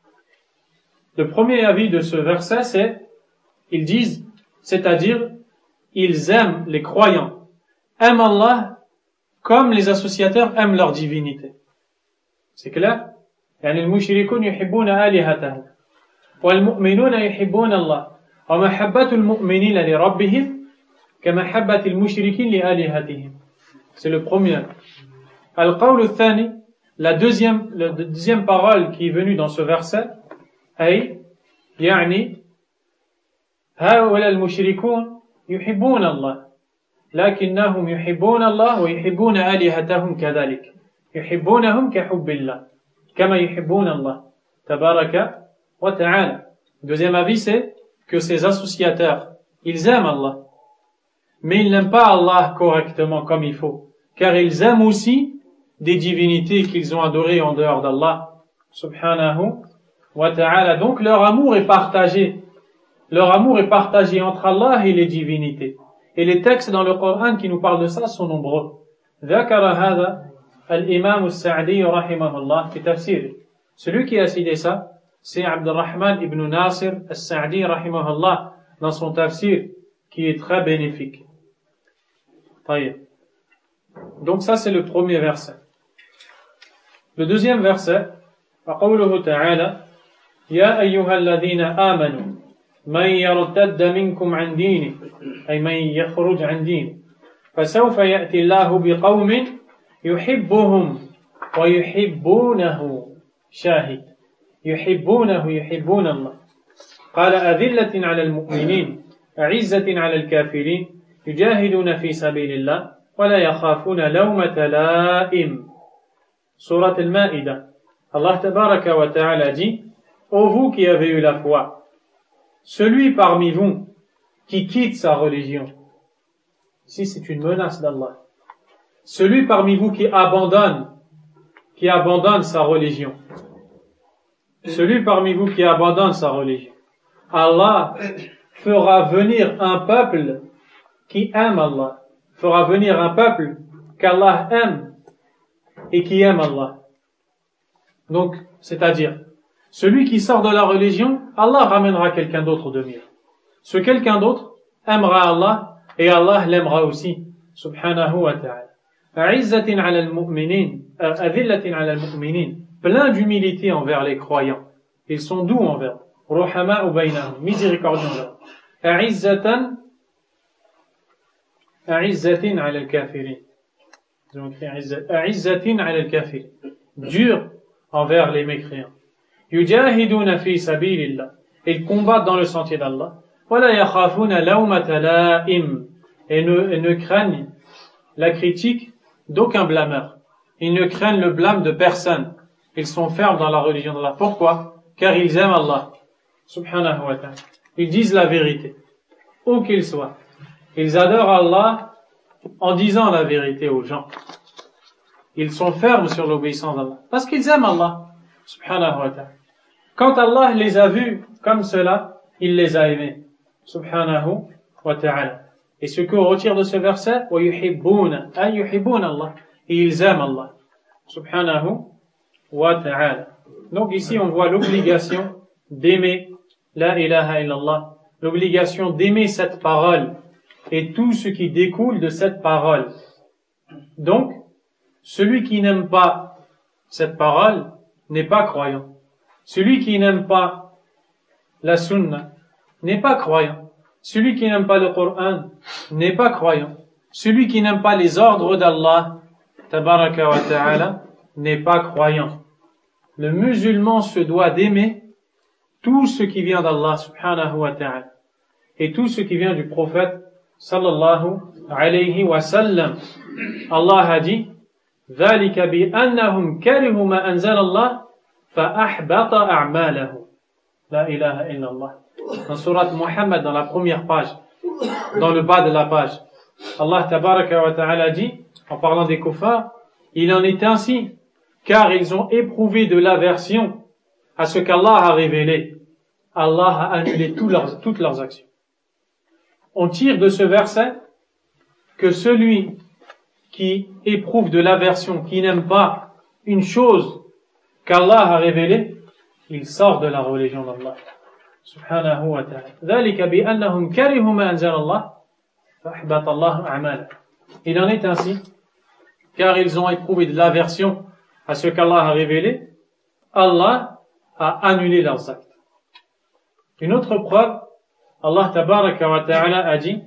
Le premier avis de ce verset c'est, ils disent, c'est-à-dire, ils aiment, les croyants, aiment Allah comme les associateurs aiment leur divinité. C'est clair? يعني المشركون يحبون آلهتهم والمؤمنون يحبون الله ومحبة المؤمنين لربهم كمحبة المشركين لآلهتهم. C'est le premier. القول الثاني, la deuxième parole qui est venue dans ce verset, أي يعني هؤلاء المشركون يحبون الله لكنهم يحبون الله ويحبون آلهتهم كذلك, يحبونهم كحب الله كما يحبون الله تبارك وتعالى. Deuxième avis, c'est que ces associateurs, ils aiment Allah, mais ils n'aiment pas Allah correctement comme il faut, car ils aiment aussi des divinités qu'ils ont adorées en dehors d'Allah subhanahu wa ta'ala. Donc leur amour est partagé entre Allah et les divinités. Et les textes dans le Coran qui nous parlent de ça sont nombreux. ذكر هذا الإمام السعدي رحمه الله في تفسيره. Celui qui a cité ça, c'est Abdurrahman ibn Nasir al-Sa'di rahimahullah dans son tafsir qui est très bénéfique. Donc ça c'est le premier verset. Le deuxième verset, فقوله تعالى يا أيها الذين آمنوا من يرتد منكم عن دينه أي من يخرج عن دينه فسوف يأتي الله بقوم يحبهم ويحبونه شاهد يحبون الله قال أذلة على المؤمنين أعزة على الكافرين يجاهدون في سبيل الله ولا يخافون لومة لائم. Surat al-Ma'idah. Allah tabaraka wa ta'ala dit: ô vous qui avez eu la foi, celui parmi vous qui quitte sa religion, ici c'est une menace d'Allah, celui parmi vous qui abandonne sa religion, celui parmi vous qui abandonne sa religion, Allah fera venir un peuple qui aime Allah, fera venir un peuple qu'Allah aime et qui aime Allah. Donc, c'est-à-dire, celui qui sort de la religion, Allah ramènera quelqu'un d'autre de mieux. Ce quelqu'un d'autre aimera Allah et Allah l'aimera aussi, subhanahu wa ta'ala. A'izzatin 'ala al-mu'minin, azillatin 'ala al-mu'minin, plein d'humilité envers les croyants. Ils sont doux envers eux. Ruhama'u baynahum, miséricordieux envers eux. A'izzatin 'ala al-kafirin. A'izzatin 'ala al-kafirin. Dur envers les mécréants. Yujahiduna fi sabilillah. Ils combattent dans le sentier d'Allah. Wala yakhafuna lawmata la'im. Et ne craignent la critique d'aucun blâmeur. Ils ne craignent le blâme de personne. Ils sont fermes dans la religion d'Allah. Pourquoi? Car ils aiment Allah, subhanahu wa ta'ala. Ils disent la vérité, où qu'ils soient. Ils adorent Allah en disant la vérité aux gens. Ils sont fermes sur l'obéissance d'Allah, parce qu'ils aiment Allah, subhanahu wa ta'ala. Quand Allah les a vus comme cela, il les a aimés, subhanahu wa ta'ala. Et ce qu'on retire de ce verset, وَيُحِبُّونَ أَيْ يُحِبُّونَ Allah, et ils aiment Allah, subhanahu wa ta'ala. Donc ici on voit l'obligation d'aimer la ilaha illallah, l'obligation d'aimer cette parole et tout ce qui découle de cette parole. Donc, celui qui n'aime pas cette parole n'est pas croyant. Celui qui n'aime pas la sunna n'est pas croyant. Celui qui n'aime pas le Coran n'est pas croyant. Celui qui n'aime pas les ordres d'Allah, tabaraka wa ta'ala, n'est pas croyant. Le musulman se doit d'aimer tout ce qui vient d'Allah subhanahu wa ta'ala et tout ce qui vient du prophète sallallahu alayhi wa sallam. Allah a dit: ذلك بأنهم كرهوا ما أنزل الله فأحبط أعمالهم. La ilaha illallah. Dans surat Muhammad, dans la première page, dans le bas de la page, Allah tabaraka wa ta'ala dit, en parlant des kuffars, il en est ainsi, car ils ont éprouvé de l'aversion à ce qu'Allah a révélé. Allah a annulé toutes leurs actions. On tire de ce verset que celui qui éprouve de l'aversion, qui n'aime pas une chose qu'Allah a révélée, il sort de la religion d'Allah. Subhanahu wa ta'ala. ذلك بأنهم كرهوا ما أنزل الله فأحبط الله أعمالهم. Il en est ainsi, car ils ont éprouvé de l'aversion à ce qu'Allah a révélé, Allah a annulé leurs actes. Une autre preuve, Allah tabaraka wa ta'ala a dit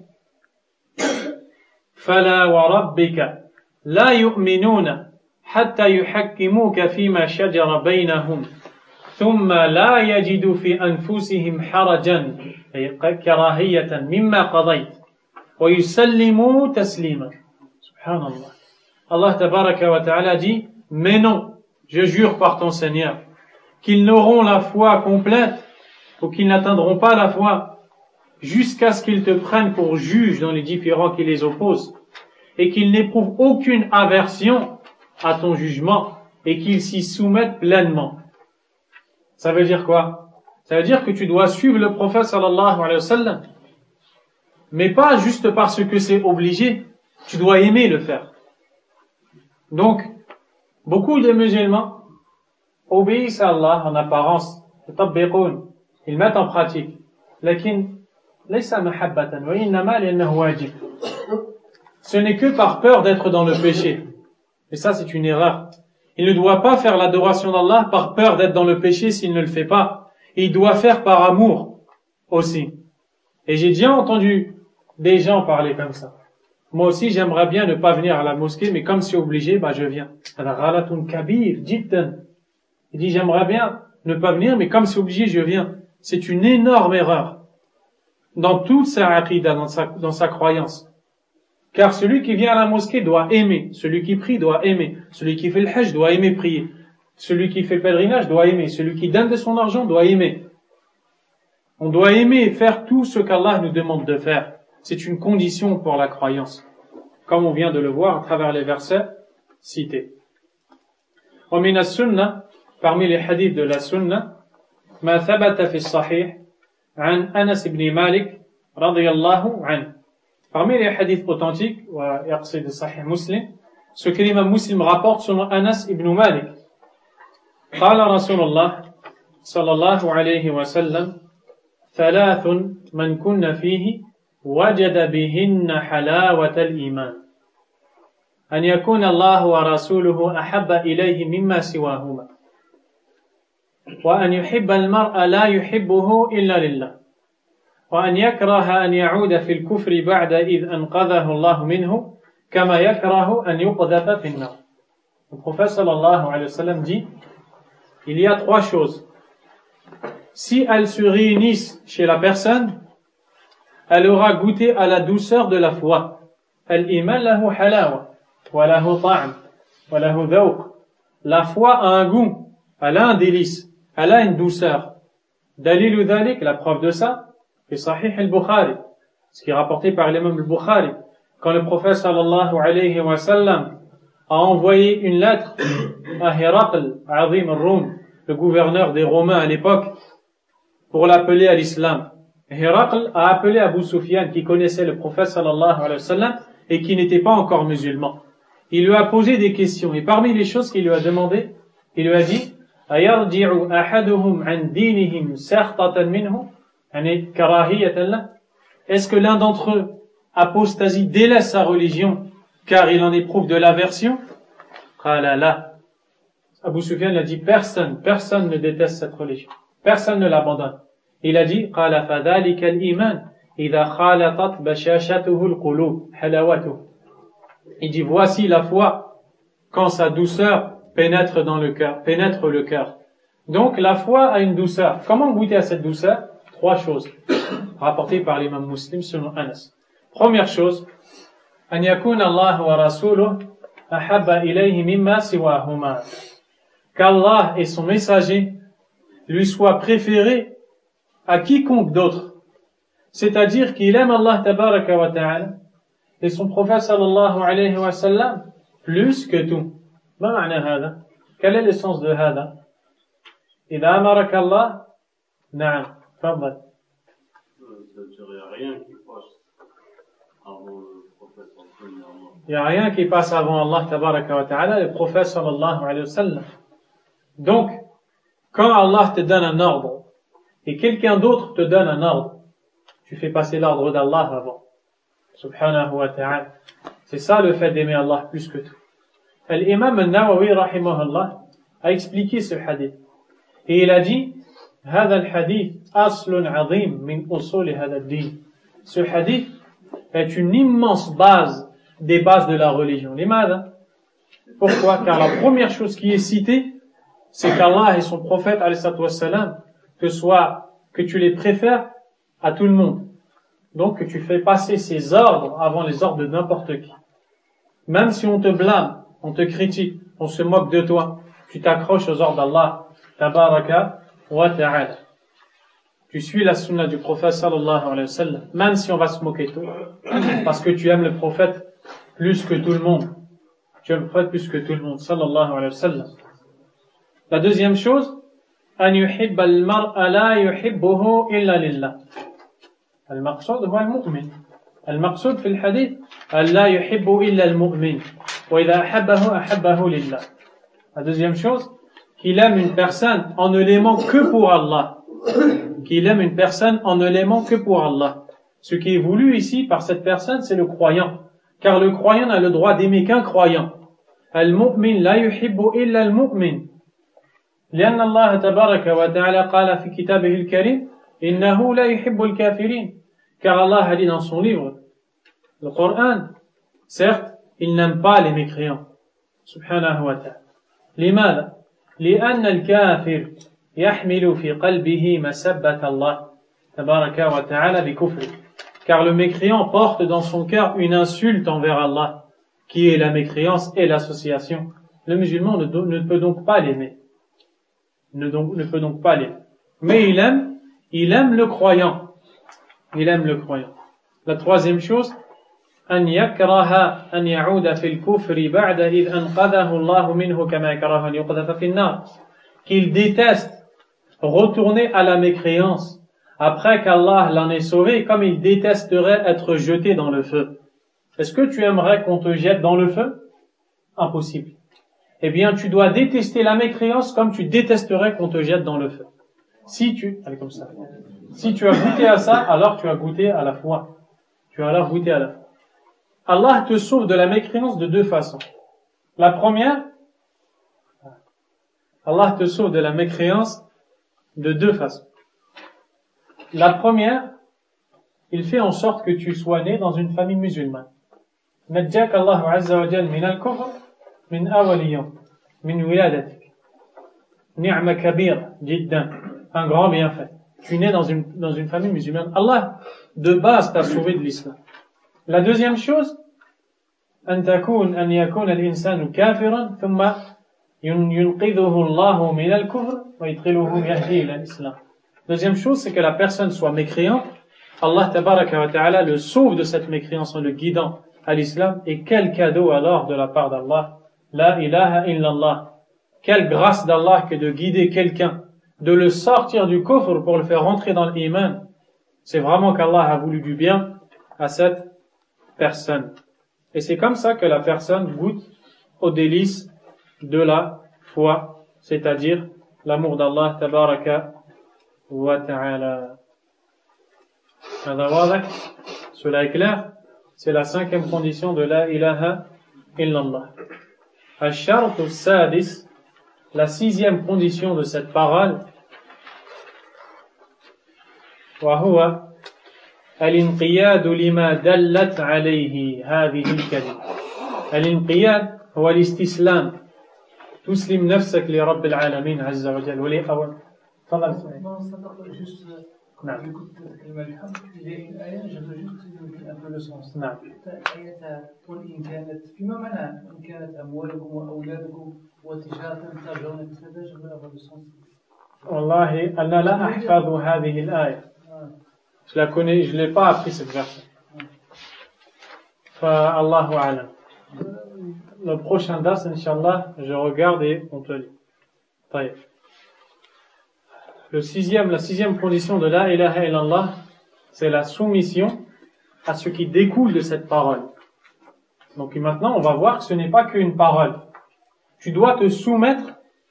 فَلَا وَرَبِّكَ لَا يُؤْمِنُونَ حَتَّى يُحَكِّمُوكَ فِيمَا شَجَرَ بَيْنَهُمْ ثُمَّ لَا يَجِدُوا فِي أَنفُسِهِمْ حَرَجًا كَرَاهِيَّةً مِمَّا قَضَيْتَ وَيُسَلِّمُوا تَسْلِيمًا. Subhanallah. Allah tabaraka wa ta'ala dit, mais non, je jure par ton Seigneur, qu'ils n'auront la foi complète ou qu'ils n'atteindront pas la foi jusqu'à ce qu'ils te prennent pour juge dans les différends qui les opposent et qu'ils n'éprouvent aucune aversion à ton jugement et qu'ils s'y soumettent pleinement. Ça veut dire quoi? Ça veut dire que tu dois suivre le prophète sallallahu alayhi wa sallam, mais pas juste parce que c'est obligé, tu dois aimer le faire. Donc, beaucoup de musulmans obéissent à Allah en apparence, ils mettent en pratique, ce n'est que par peur d'être dans le péché. Et ça, c'est une erreur. Il ne doit pas faire l'adoration d'Allah par peur d'être dans le péché s'il ne le fait pas. Et il doit faire par amour aussi. Et j'ai déjà entendu des gens parler comme ça. Moi aussi, j'aimerais bien ne pas venir à la mosquée, mais comme c'est obligé, je viens. Il dit, j'aimerais bien ne pas venir, mais comme c'est obligé, je viens. C'est une énorme erreur dans toute sa aqida, dans sa croyance. Car celui qui vient à la mosquée doit aimer, celui qui prie doit aimer, celui qui fait le hajj doit aimer prier, celui qui fait le pèlerinage doit aimer, celui qui donne de son argent doit aimer. On doit aimer et faire tout ce qu'Allah nous demande de faire. C'est une condition pour la croyance, comme on vient de le voir à travers les versets cités. ومن السنة, parmi les hadiths de la sunna, ما ثبت في الصحيح عن أنس بن مالك رضي الله عنه. Parmi les hadiths authentiques, ويقصد صحيح مسلم, ce que l'imam Muslim rapporte selon Anas ibn Malik. قال رسول الله صلى الله عليه وسلم ثلاث من كن فيه وجد بهن حلاوة الإيمان أن يكون الله ورسوله أحب إليه مما سواهما وأن يحب المرء لا يحبه إلا لله وأن يكره أن يعود في الكفر بعد إذ أنقذه الله منه كما يكره أن يقذف في النار. Le prophète sallallahu alayhi wa sallam dit, il y a trois choses. Si elles se réunissent chez la personne, elle aura goûté à la douceur de la foi. Al-iman lahu halawa, wa lahu ta'am, wa lahu dhawq. La foi a un goût, elle a un délice, elle a une douceur. Dalilu dhalik, la preuve de ça, c'est Sahih al-Bukhari, ce qui est rapporté par l'imam al-Bukhari. Quand le prophète sallallahu alayhi wa sallam a envoyé une lettre à Hiraql, Azim al-Rum, le gouverneur des Romains à l'époque, pour l'appeler à l'islam. Hiraql a appelé Abu Sufyan, qui connaissait le prophète sallallahu alayhi wa sallam et qui n'était pas encore musulman. Il lui a posé des questions et parmi les choses qu'il lui a demandé, il lui a dit أَيَرْجِعُ أَحَدُهُمْ عَنْ دِينِهِمْ سَخْطَةً مِنْهُ Est-ce que l'un d'entre eux apostasie délaisse sa religion car il en éprouve de l'aversion? قال لا. Abu Sufyan a dit personne ne déteste cette religion, personne ne l'abandonne. Il a dit قال فذلك الإيمان إذا خالطت بشاشته القلوب حلاوته. Il dit voici la foi quand sa douceur pénètre le cœur. Donc la foi a une douceur. Comment goûter à cette douceur? Trois choses rapportées par l'imam Muslim selon Anas. Première chose, أن يكون الله ورسوله أحب إليه مما سواهما. Qu'Allah et son messager lui soient préférés à quiconque d'autre. C'est-à-dire qu'il aime Allah tabaraka wa ta'ala et son prophète sallallahu alayhi wa sallam plus que tout. ما معنى هذا? Quel est le sens de هذا? إذا أمرك الله نعم تفضل. Il n'y a rien qui passe avant Allah tabaraka wa ta'ala et le prophète sallallahu alayhi wa sallam. Donc, quand Allah te donne un ordre et quelqu'un d'autre te donne un ordre, tu fais passer l'ordre d'Allah avant. Subhanahu wa ta'ala. C'est ça le fait d'aimer Allah plus que tout. L'imam al-Nawawi rahimahullah a expliqué ce hadith. Et il a dit, هذا الحديث أصل عظيم من أصول هذا الدين. Ce hadith est une immense base des bases de la religion. لماذا? Pourquoi? Car la première chose qui est citée, c'est qu'Allah et son prophète, alayhi salatu wassalam, que tu les préfères à tout le monde. Donc que tu fais passer ses ordres avant les ordres de n'importe qui. Même si on te blâme, on te critique, on se moque de toi, tu t'accroches aux ordres d'Allah, tabaraka wa ta'ala. Tu suis la sunna du prophète sallallahu alayhi wa sallam, même si on va se moquer de toi, parce que tu aimes le prophète plus que tout le monde. Tu aimes le prophète plus que tout le monde, sallallahu alayhi wa sallam. La deuxième chose, أن يحب المرء لا يحبه إلا لله. المقصود هو المؤمن. المقصود في الحديث أن لا يحب إلا المؤمن. وإذا أحبه أحبه لله. La deuxième chose, qu'il aime une personne en ne l'aimant que pour Allah. Qu'il aime une personne en ne l'aimant que pour Allah. Ce qui est voulu ici par cette personne, c'est le croyant. Car le croyant n'a le droit d'aimer qu'un croyant. المؤمن لا يحب إلا المؤمن. لأن الله تبارك وتعالى قال في كتابه الكريم إنه لا يحب الكافرين. Car Allah a dit dans son livre, le Coran, certes, il n'aime pas les mécréants. Subhanahu wa ta'ala. لماذا؟ لأن الكافر يحمل في قلبه مسبة الله تبارك وتعالى بكفره. Car le mécréant porte dans son cœur une insulte envers Allah, qui est la mécréance et l'association. Le musulman ne peut donc pas l'aimer. Ne peut donc pas l'aimer. Mais il aime le croyant. Il aime le croyant. La troisième chose, أن يكره أن يعود في الكفر بعد إذ أنقذه الله منه كما يكره أن يقذف في النار. Qu'il déteste retourner à la mécréance après qu'Allah l'en ait sauvé, comme il détesterait être jeté dans le feu. Est-ce que tu aimerais qu'on te jette dans le feu? Impossible. Eh bien, tu dois détester la mécréance comme tu détesterais qu'on te jette dans le feu. Si tu as goûté à ça, alors tu as goûté à la foi. Tu as alors goûté à la foi. Allah te sauve de la mécréance de deux façons. La première, Allah te sauve de la mécréance de deux façons. La première, il fait en sorte que tu sois né dans une famille musulmane. نجاك الله عز وجل من الكفر من أول يوم من ولادتك. نعمة كبيرة جدا, un grand bienfait. Tu es né dans une famille musulmane. Allah de base t'a sauvé de l'islam. La deuxième chose, أن يكون الإنسان كافرا ثم ينقذه الله من الكفر ويدخله يهدي إلى الإسلام. Deuxième chose, c'est que la personne soit mécréante. Allah tabaraka wa ta'ala le sauve de cette mécréance en le guidant à l'islam. Et quel cadeau alors de la part d'Allah. La ilaha illallah. Quelle grâce d'Allah que de guider quelqu'un, de le sortir du kufr pour le faire rentrer dans l'iman. C'est vraiment qu'Allah a voulu du bien à cette personne. Et c'est comme ça que la personne goûte aux délices de la foi, c'est-à-dire l'amour d'Allah tabaraka wa ta'ala. Cela est clair? C'est la cinquième condition de la ilaha illallah. Ash-shart as-sadis, la sixième condition de cette parole, wa huwa الانقياد لما دلت عليه هذه الكلمة. الانقياد هو الاستسلام. تسلم نفسك لرب العالمين عز وجل. ولي أول تفضل. نعم. نعم. قل إن كانت فيما معنى إن كانت أموالكم وأولادكم وتجارة ترجون كسبها. والله أنا لا أحفظ هذه الآية. Je la connais, je l'ai pas appris cette version. Allahu a'lam. Le prochain dars, Inch'Allah, je regarde et on te lit. Taïb. La sixième condition de la ilaha illallah, c'est la soumission à ce qui découle de cette parole. Donc maintenant, on va voir que ce n'est pas qu'une parole. Tu dois te soumettre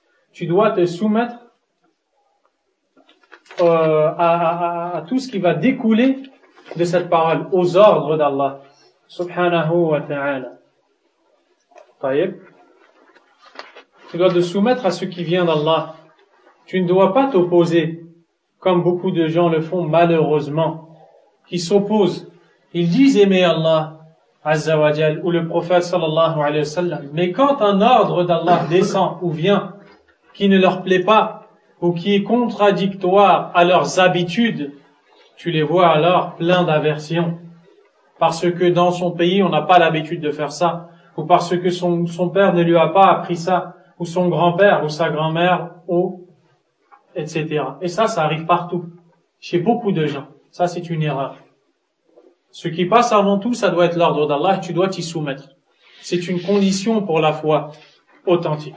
à tout ce qui va découler de cette parole, aux ordres d'Allah subhanahu wa ta'ala. Taïb. Tu dois te soumettre à ce qui vient d'Allah. Tu ne dois pas t'opposer comme beaucoup de gens le font malheureusement, qui s'opposent. Ils disent aimer Allah Azza wa Jal ou le prophète sallallahu alayhi wa sallam, mais quand un ordre d'Allah descend ou vient qui ne leur plaît pas ou qui est contradictoire à leurs habitudes, tu les vois alors pleins d'aversion, parce que dans son pays on n'a pas l'habitude de faire ça, ou parce que son père ne lui a pas appris ça, ou son grand-père ou sa grand-mère, ou etc. Et ça arrive partout, chez beaucoup de gens. Ça c'est une erreur. Ce qui passe avant tout, ça doit être l'ordre d'Allah et tu dois t'y soumettre. C'est une condition pour la foi authentique.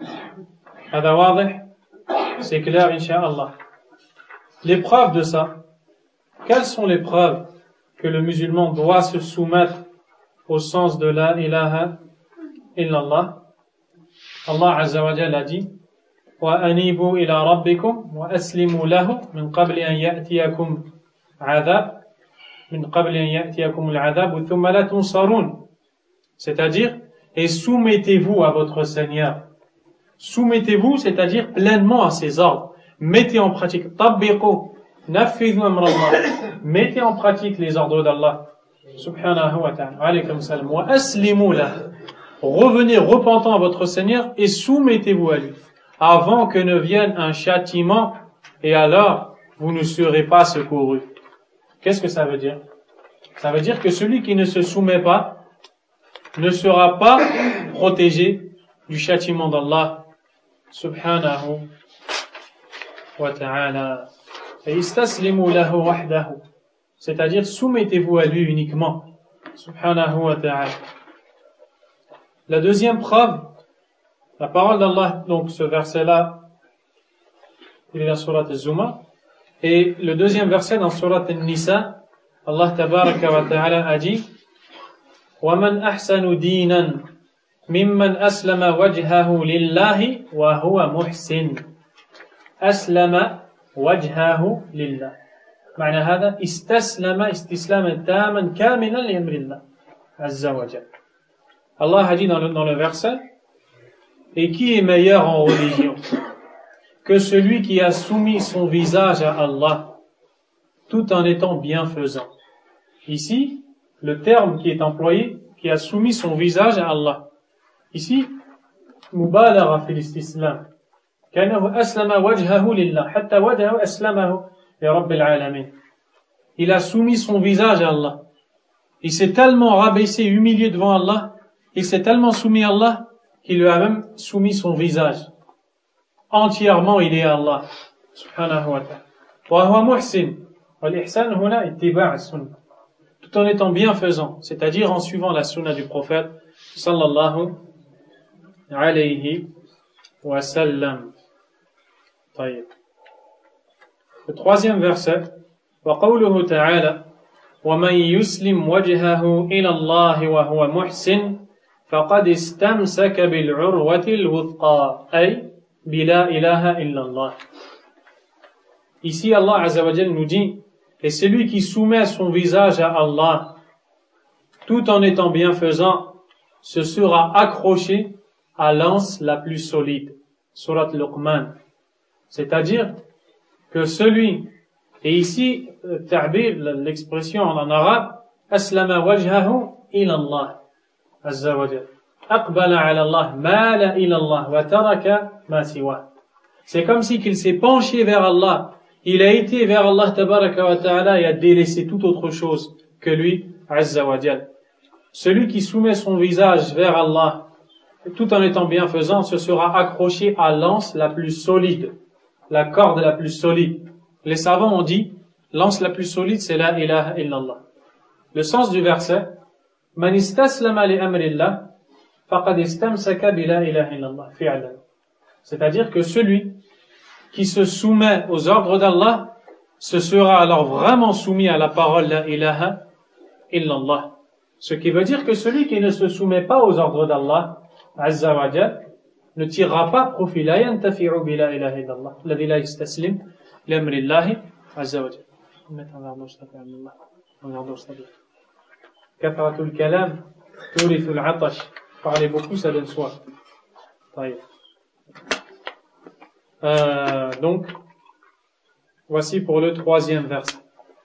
هذا واضح? C'est clair, Inch'Allah. Les preuves de ça, quelles sont les preuves que le musulman doit se soumettre au sens de la ilaha illallah? Allah Azza wa Jalla a dit وَأَنِيبُوا إِلَى رَبِّكُمْ وَأَسْلِمُوا لَهُ مِنْ قَبْلِ أَنْ يَأْتِيَكُمْ عَذَابٌ من قبل أن يأتيكم العذاب ثم لا تنصرون. C'est-à-dire, et soumettez-vous à votre Seigneur. Soumettez-vous, c'est-à-dire pleinement à ses ordres. Mettez en pratique. طبقوا نفذوا أمر الله. Mettez en pratique les ordres d'Allah. Subhanahu wa ta'ala. Alaykum salam. وأسلموا له. Revenez repentant à votre Seigneur et soumettez-vous à lui. Avant que ne vienne un châtiment et alors vous ne serez pas secourus. Qu'est-ce que ça veut dire? Ça veut dire que celui qui ne se soumet pas ne sera pas protégé du châtiment d'Allah subhanahu wa ta'ala. Et istaslimu lahu wahdahu. C'est-à-dire soumettez-vous à lui uniquement subhanahu wa ta'ala. La deuxième preuve, la parole d'Allah, donc ce verset-là, il est dans Surat Az-Zumar. Et le deuxième verset dans Surat An-Nisa, Allah tabaraka wa ta'ala a dit وَمَنْ أَحْسَنُ دِينًا مِمَّنْ أَسْلَمَ وَجْهَهُ لِلَّهِ وَهُوَ مُحْسِنٌ أسلم وجهه لله. معنى هذا استسلم استسلاما تاما كاملا لأمر الله عز وجل. Allah a dit dans le verset, et qui est meilleur en religion que celui qui a soumis son visage à Allah tout en étant bienfaisant. Ici, le terme qui est employé, qui a soumis son visage à Allah. Ici, mubalagha fil istislam. كأنه أسلم وجهه لله حتى وجهه أسلمه لرب العالمين. Il a soumis son visage à Allah. Il s'est tellement rabaissé, humilié devant Allah, il s'est tellement soumis à Allah qu'il lui a même soumis son visage. Entièrement, il est à Allah subhanahu wa ta'ala. وهو محسن. والإحسان هنا اتباع السنة. Tout en étant bienfaisant, c'est-à-dire en suivant la sunna du prophète sallallahu alayhi wa sallam. طيب. Le troisième verset, وقوله تعالى ومن يسلم وجهه إلى الله وهو محسن فقد استمسك بالعروة الوثقى أي بلا إله إلا الله. Ici Allah Azza wa Jal nous dit, et celui qui soumet son visage à Allah tout en étant bienfaisant se sera accroché à l'anse la plus solide. Surat Luqman. C'est-à-dire que celui, et ici, ta'bir, l'expression en arabe, aslama wajhahu ila Allah, azza wa jal. Aqbala ala Allah, mala ila Allah, wa taraka ma siwa. C'est comme si qu'il s'est penché vers Allah, il a été vers Allah tabaraka wa ta'ala et a délaissé toute autre chose que lui, azza wa jal. Celui qui soumet son visage vers Allah, tout en étant bienfaisant, se sera accroché à l'anse la plus solide. La corde la plus solide. Les savants ont dit, l'anse la plus solide, c'est la ilaha illallah. Le sens du verset, man istaslama li amrillah, faqad istamsaka bi la ilaha illallah, fi'lan. C'est-à-dire que celui qui se soumet aux ordres d'Allah, se sera alors vraiment soumis à la parole la ilaha illallah. Ce qui veut dire que celui qui ne se soumet pas aux ordres d'Allah, azza wa jal, ne tirera pas profit. La yantafi'u bi la ilaha illallah, alladhi la yastaslim li amri Allah azza wa jal. Kathratul kalam turithul atash. Parler beaucoup, ça donne soif. Donc, Voici pour le 3e verset.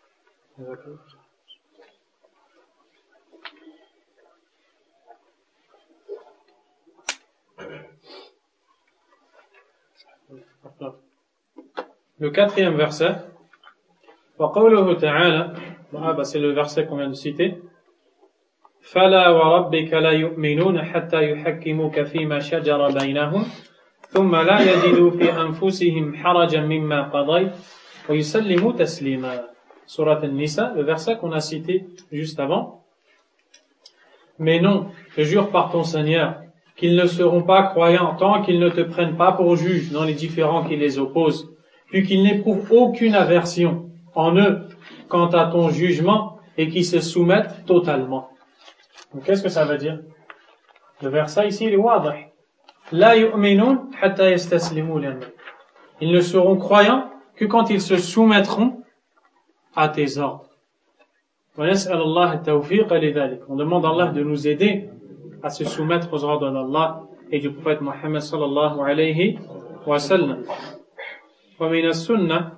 Le 4e verset. وقوله تعالى, c'est le verset qu'on vient de citer. فلا وربك لا يؤمنون حتى يحكموك فيما شجر بينهم ثم لا يجدوا في أنفسهم حرجا مما قضيت ويسلموا تسليما. Surat An-Nisa, le verset qu'on a cité juste avant. Mais non, je jure par ton Seigneur qu'ils ne seront pas croyants tant qu'ils ne te prennent pas pour juge dans les différends qui les opposent, puis qu'ils n'éprouvent aucune aversion en eux quant à ton jugement et qui se soumettent totalement. Donc, qu'est-ce que ça veut dire? Le verset ici, il est wadih. La yu'minun hatta yastaslimu li'amr. Ils ne seront croyants que quand ils se soumettront à tes ordres. On demande à Allah de nous aider à se soumettre aux ordres d'Allah et du prophète Mohammed sallallahu alayhi wa sallam. Wa min as-sunnah.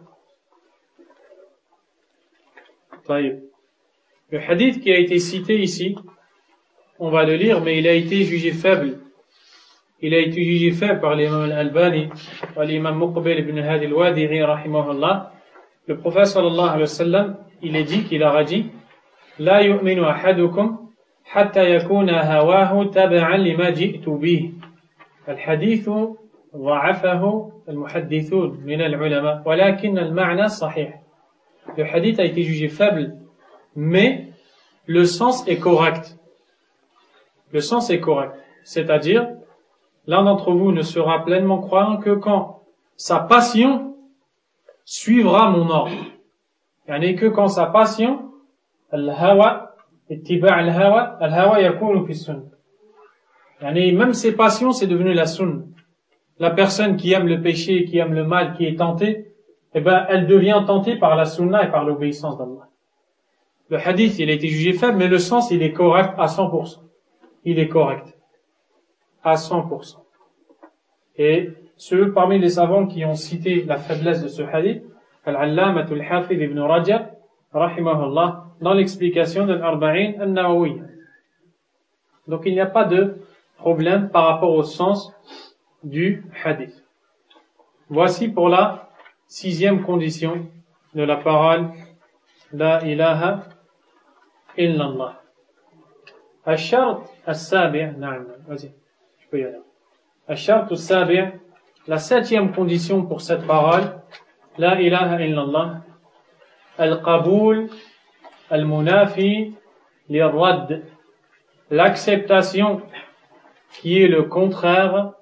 Le hadith qui a été cité ici, on va le lire, mais il a été jugé faible. Il a été jugé faible par l'imam al-Albani, par l'imam Muqbil ibn Hadi al-Wadi'i, rahimahullah. Le prophète sallallahu alayhi wa sallam, il est dit, qu'il aura dit, La yu'minu ahadukum hatta yakuna hawahu tab'an lima ji'tu bih. الحديث ضعفه المحدثون من العلماء ولكن المعنى صحيح. Le hadith a été jugé faible, mais le sens est correct. Le sens est correct. C'est-à-dire, l'un d'entre vous ne sera pleinement croyant que quand sa passion suivra mon ordre. Yani que quand sa passion, al-hawa, ittiba' al-hawa yakunu fi sunnah. Yani même ses passions, c'est devenu la sunna. La personne qui aime le péché, qui aime le mal, qui est tentée, elle devient tentée par la sunna et par l'obéissance d'Allah. Le hadith, il a été jugé faible, mais le sens, il est correct à 100%. Il est correct. À 100%. Et ceux parmi les savants qui ont cité la faiblesse de ce hadith, Al-Allamatul Hafid ibn Rajab, rahimahullah, dans l'explication de l'Arba'in al-Nawawi. Donc il n'y a pas de problème par rapport au sens du hadith. Voici pour la 6e condition de la parole La ilaha illallah. الشرط السابع نعم vas-y je peux y aller. الشرط السابع, la 7e condition pour cette parole La ilaha illallah القبول المنافي للرد, l'acceptation qui est le contraire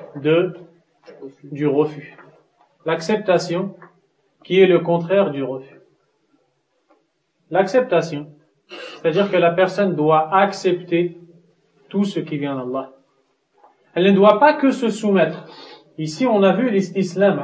du refus. L'acceptation qui est le contraire du refus. L'acceptation, c'est-à-dire que la personne doit accepter tout ce qui vient d'Allah. Elle ne doit pas que se soumettre. Ici, on a vu l'istislam,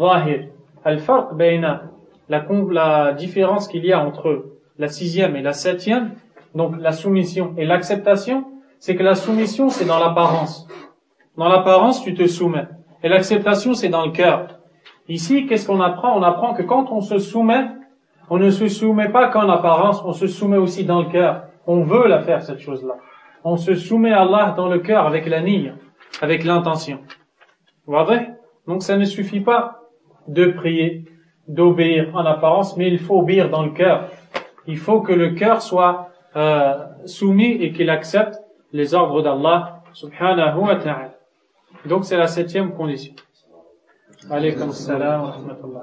la différence qu'il y a entre la 6e et la 7e, donc la soumission et l'acceptation, c'est que la soumission, c'est dans l'apparence. Dans l'apparence, tu te soumets. Et l'acceptation, c'est dans le cœur. Ici, qu'est-ce qu'on apprend? On apprend que quand on se soumet, on ne se soumet pas qu'en apparence, on se soumet aussi dans le cœur. On veut la faire, cette chose-là. On se soumet à Allah dans le cœur avec la niyyah, avec l'intention. Vous voyez? Donc ça ne suffit pas de prier, d'obéir en apparence, mais il faut obéir dans le cœur. Il faut que le cœur soit soumis et qu'il accepte les ordres d'Allah subhanahu wa ta'ala. Donc c'est la 7e condition. Alaykum salam wa rahmatullah.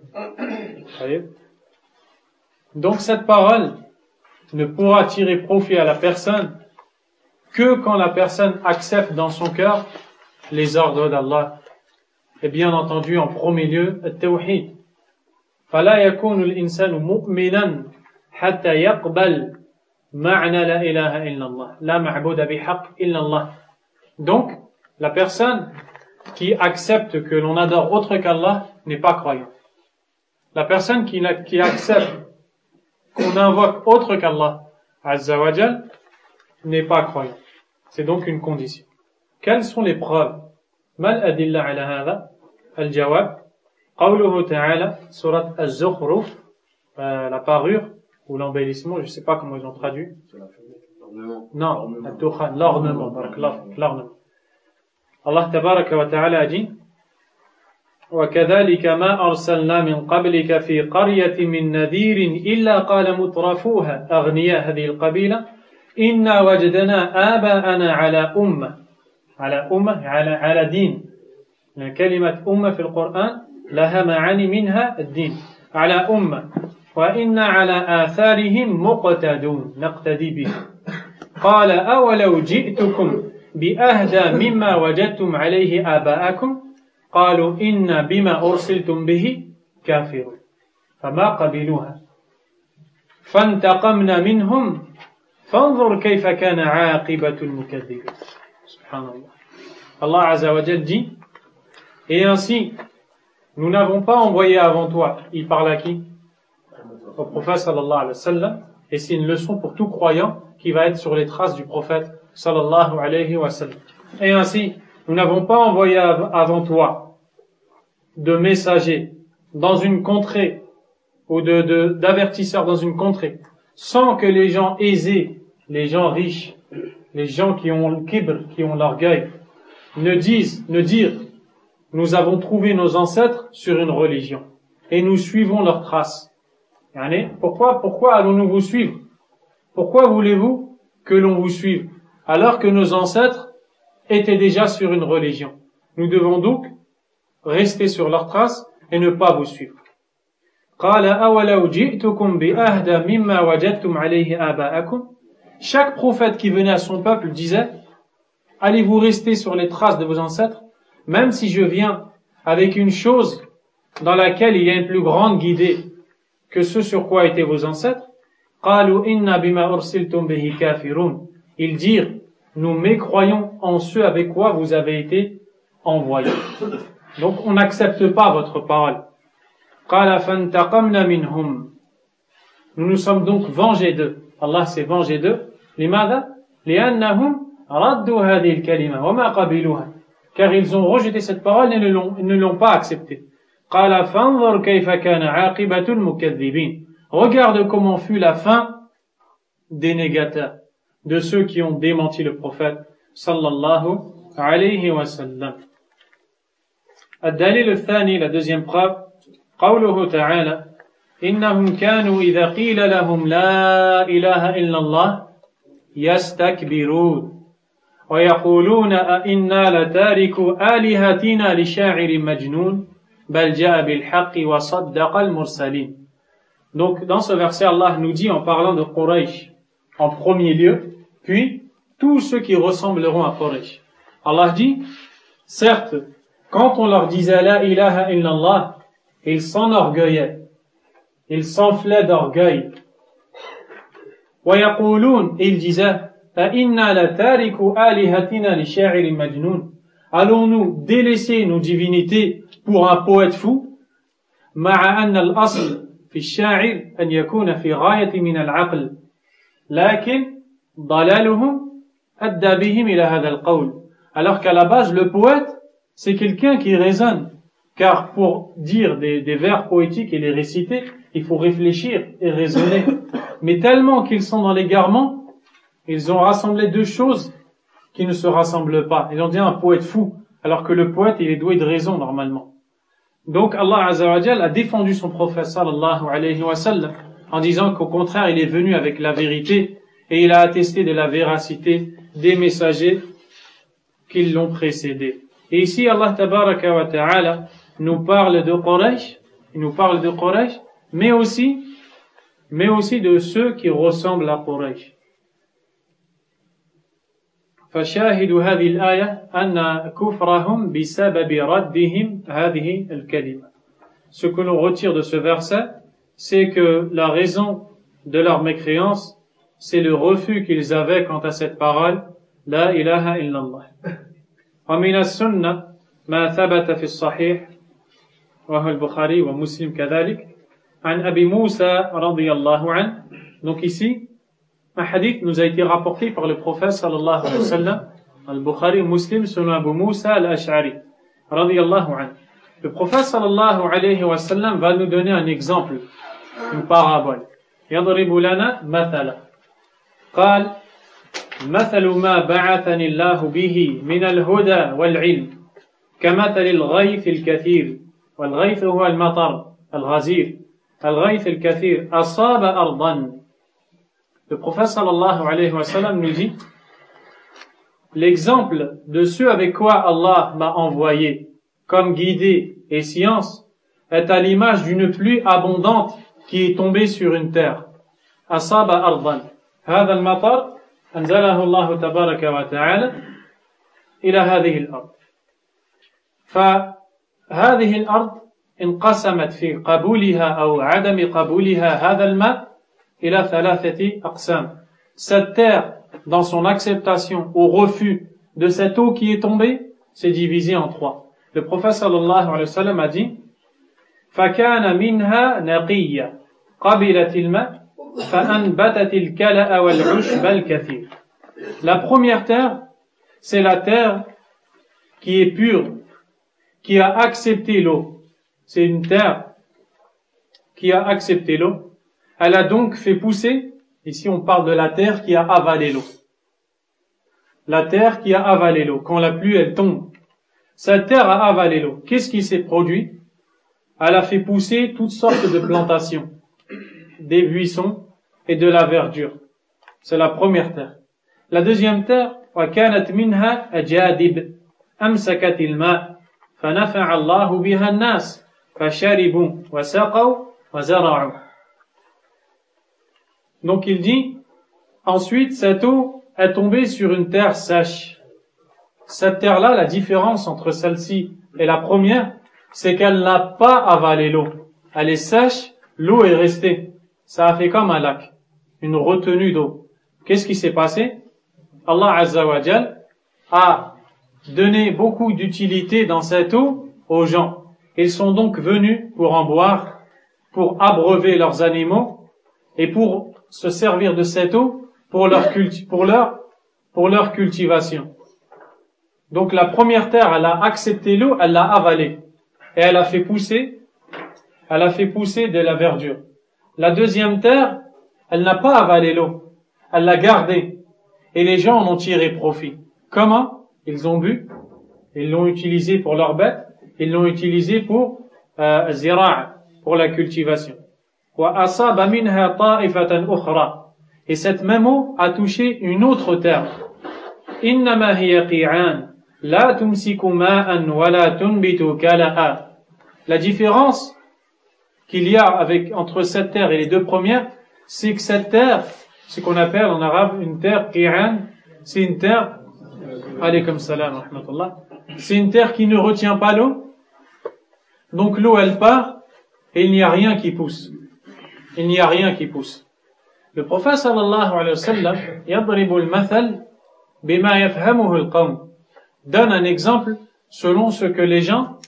Donc cette parole ne pourra tirer profit à la personne que quand la personne accepte dans son cœur les ordres d'Allah. Et bien entendu, en premier lieu, التوحيد. فلا يكون الإنسان مؤمنا حتى يقبل معنى لا إله إلا الله لا معبود بحق إلا الله. Donc, la personne qui accepte que l'on adore autre qu'Allah n'est pas croyant. La personne qui accepte qu'on invoque autre qu'Allah Azza wa Jal n'est pas croyant. C'est donc une condition. Quelles sont les preuves? Mal adilla ala hadha? Al-jawab. قوله تعالى, surat Az-Zukhruf, la parure ou l'embellissement, je ne sais pas comment ils ont traduit. Non, l'ornement. L'ornement. Allah tabaraka wa ta'ala a dit وَكَذَلِكَ مَا أَرْسَلْنَا مِنْ قَبْلِكَ فِي قَرْيَةٍ مِنْ نَذِيرٍ إِلَّا قَالَ مُتْرَفُوهَا أَغْنِيَاء هذه القبيلة إِنَّا وَجْدَنَا آبَاءَنَا على دين. كلمة أمة في القرآن لها معاني منها الدين. على أمة وإنا على آثارهم مقتدون نقتدي به. قال أولو جئتكم بأهدى مما وجدتم عليه آباءكم قالوا إنا بما أرسلتم به كافرون فما قبلوها فانتقمنا منهم فانظر كيف كان عاقبة المكذبين. Subhanallah. Allah Azza wa Jal dit, et ainsi nous n'avons pas envoyé avant toi. Il parle à qui? Au prophète sallallahu alayhi wa sallam, et c'est une leçon pour tout croyant qui va être sur les traces du prophète sallallahu alayhi wa sallam. Et ainsi, nous n'avons pas envoyé avant toi de messagers dans une contrée ou d'avertisseurs dans une contrée sans que les gens aisés, les gens riches, les gens qui ont le kibr, qui ont l'orgueil, ne disent nous avons trouvé nos ancêtres sur une religion et nous suivons leurs traces. Pourquoi allons-nous vous suivre? Pourquoi voulez-vous que l'on vous suive alors que nos ancêtres étaient déjà sur une religion? Nous devons donc rester sur leurs traces et ne pas vous suivre. Chaque prophète qui venait à son peuple disait: allez-vous rester sur les traces de vos ancêtres, même si je viens avec une chose dans laquelle il y a une plus grande guidée que ce sur quoi étaient vos ancêtres? Ils dirent: nous mécroyons en ceux avec quoi vous avez été envoyés. Donc on n'accepte pas votre parole. Nous nous sommes donc vengés d'eux. Allah s'est vengé d'eux. Car ils ont rejeté cette parole et ne l'ont pas acceptée. Regarde comment fut la fin des négateurs, de ceux qui ont démenti le prophète sallallahu alayhi wa sallam. الدليل الثاني, la deuxième preuve, قوله تعالى إنهم كانوا إذا قيل لهم لا إله إلا الله يستكبرون ويقولون أئنا لتاركوا آلهتنا لشاعر مجنون بل جاء بالحق وصدق المرسلين. Donc dans ce verset, Allah nous dit en parlant de Quraysh en premier lieu, puis tous ceux qui ressembleront à Quraysh. Allah dit, certes, quand on leur disait la ilaha illallah, ils s'enorgueillaient, ils s'enflaient d'orgueil. وَيَقُولُونَ, et ils disaient, أَإِنَّا لَتَارِكُ آلِهَتِنَا لِشَاعِرٍ مَجْنُونَ, allons-nous délaisser nos divinités pour un poète fou? مع أن الأصل في الشاعر أن يكون في غاية من العقل لكن ضلالهم أدى بهم إلى هذا القول. Alors qu'à la base, le poète, c'est quelqu'un qui raisonne. Car pour dire des vers poétiques et les réciter, il faut réfléchir et raisonner. Mais tellement qu'ils sont dans l'égarement, ils ont rassemblé deux choses qui ne se rassemblent pas. Ils ont dit un poète fou, alors que le poète, il est doué de raison normalement. Donc Allah Azza wa Jal a défendu son prophète sallallahu alayhi wa sallam en disant qu'au contraire, il est venu avec la vérité et il a attesté de la véracité des messagers qui l'ont précédé. Et ici, Allah tabaraka wa ta'ala nous parle de Quraysh, mais aussi de ceux qui ressemblent à Quraysh. فشاهد هذه الآية أن كفرهم بسبب ردهم هذه الكلمة. Ce que l'on retire de ce verset, c'est que la raison de leur mécréance, c'est le refus qu'ils avaient quant à cette parole, la ilaha illallah. ومن السنة ما ثبت في الصحيح وهو البخاري ومسلم كذلك عن أبي موسى رضي الله عنه. Donc ici, un hadith nous a été rapporté par le prophète sallallahu alayhi wa sallam, al-Bukhari Muslim selon Abu Musa al-Ash'ari radiyallahu anhu. Le prophète sallallahu alayhi wa sallam va nous donner un exemple, une parabole. يضرب لنا مثلا قال مثل ما بعثني الله به من الهدى والعلم كمثل الغيث الكثير والغيث هو المطر الغزير الغيث الكثير أصاب أرضا. Le prophète sallallahu alayhi wa sallam nous dit l'exemple de ceux avec quoi Allah m'a envoyé comme guidé et science est à l'image d'une pluie abondante qui est tombée sur une terre. أصاب أرضا هذا المطر أنزله الله تبارك وتعالى إلى هذه الأرض. فهذه الأرض انقسمت في قبولها أو عدم قبولها هذا الماء إلى 3 أقسام. Cette terre, dans son acceptation ou refus de cette eau qui est tombée, s'est divisée en 3. Le prophète sallallahu alayhi wa sallam a dit فكان منها نقية قبلت الماء فأنبتت الكلأ والعشب الكثير. La première terre, c'est la terre qui est pure, qui a accepté l'eau. C'est une terre qui a accepté l'eau. Elle a donc fait pousser, ici on parle de la terre qui a avalé l'eau. La terre qui a avalé l'eau, quand la pluie elle tombe, cette terre a avalé l'eau. Qu'est-ce qui s'est produit? Elle a fait pousser toutes sortes de plantations, des buissons et de la verdure. C'est la première terre. La deuxième terre, وَكَانَتْ مِنْهَا أَجَادِبْ أَمْسَكَتِ الْمَاء فَنَفَعَ اللَّهُ بِهَا النَّاسِ فَشَرِبُوا وَسَقَوْا وَزَرَعُوا. Donc il dit, ensuite cette eau est tombée sur une terre sèche. Cette terre-là, la différence entre celle-ci et la première, c'est qu'elle n'a pas avalé l'eau. Elle est sèche, l'eau est restée. Ça a fait comme un lac, une retenue d'eau. Qu'est-ce qui s'est passé? Allah Azza wa Jal a donné beaucoup d'utilité dans cette eau aux gens. Ils sont donc venus pour en boire, pour abreuver leurs animaux et pour se servir de cette eau pour leur cultivation. Donc la première terre, elle a accepté l'eau, elle l'a avalée et elle a fait pousser de la verdure. La deuxième terre, elle n'a pas avalé l'eau, elle l'a gardée et les gens en ont tiré profit. Comment? Ils ont bu, ils l'ont utilisé pour leurs bêtes, ils l'ont utilisé pour zira', pour la cultivation. وَأَصَابَ مِنْهَا طَائِفَةً أُخْرَى. Et cette même eau a touché une autre terre. إِنَّمَا هِيَ قِيعَانٌ لَا تُمْسِكُ مَاءً وَلَا تُنْبِتُ كَلَأً. La différence qu'il y a entre cette terre et les deux premières, c'est que cette terre, ce qu'on appelle en arabe une terre qi'an, c'est une terre, alaykum salam wa rahmatullah, c'est une terre qui ne retient pas l'eau. Donc l'eau elle part et il n'y a rien qui pousse. Il n'y a rien qui pousse. Le prophète sallallahu alayhi wa sallam yadribu al-mathal bima yafhamuhu al-qawm, donne un exemple selon ce que les gens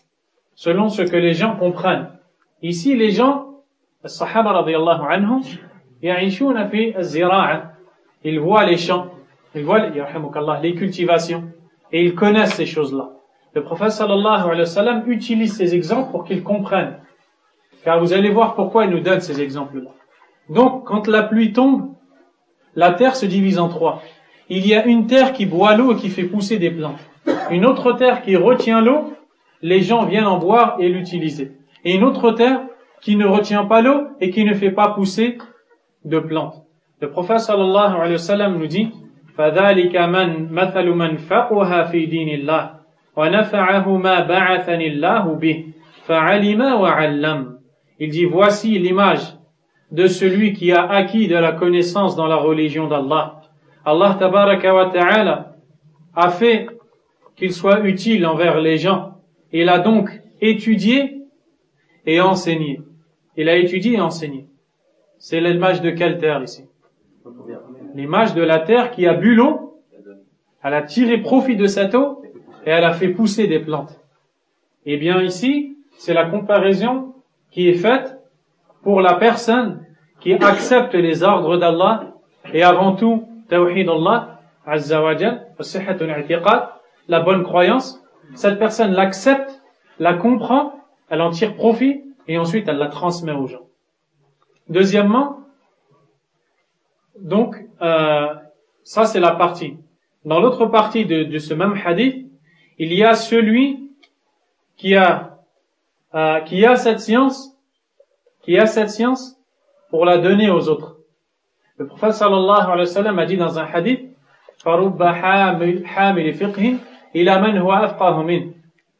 comprennent. Ici les gens, les sahaba radiyallahu anhum, ya'ishuna fi az-zira'a, ils voient les champs, ils voient les cultivations et ils connaissent ces choses-là. Le prophète sallallahu alayhi wa sallam utilise ces exemples pour qu'ils comprennent. Car vous allez voir pourquoi il nous donne ces exemples-là. Donc, quand la pluie tombe, la terre se divise en 3. Il y a une terre qui boit l'eau et qui fait pousser des plantes. Une autre terre qui retient l'eau, les gens viennent en boire et l'utiliser. Et une autre terre qui ne retient pas l'eau et qui ne fait pas pousser de plantes. Le prophète sallallahu alayhi wa sallam nous dit فَذَلِكَ مَثَلُ مَنْ فَقُهَ فِي دِينِ اللَّهِ وَنَفَعَهُ مَا بَعَثَنِ اللَّهُ بِهِ فَعَلِمَ وَعَلَّمَ. Il dit, voici l'image de celui qui a acquis de la connaissance dans la religion d'Allah. Allah tabaraka wa ta'ala a fait qu'il soit utile envers les gens. Il a donc étudié et enseigné. Il a étudié et enseigné. C'est l'image de quelle terre ici? L'image de la terre qui a bu l'eau, elle a tiré profit de cette eau et elle a fait pousser des plantes. Et bien ici, c'est la comparaison qui est faite pour la personne qui accepte les ordres d'Allah et avant tout, tawhid Allah, azza wa jal, la bonne croyance. Cette personne l'accepte, la comprend elle en tire profit et ensuite elle la transmet aux gens. Deuxièmement, donc, ça c'est la partie. Dans l'autre partie de ce même hadith, il y a celui qui a cette science pour la donner aux autres. Le prophète sallallahu alayhi wa sallam a dit dans un hadith, فَرُبَّ حَامِلِ فِقْهٍ إِلَى مَنْ هُوَ أَفْقَهُ مِنْهُ.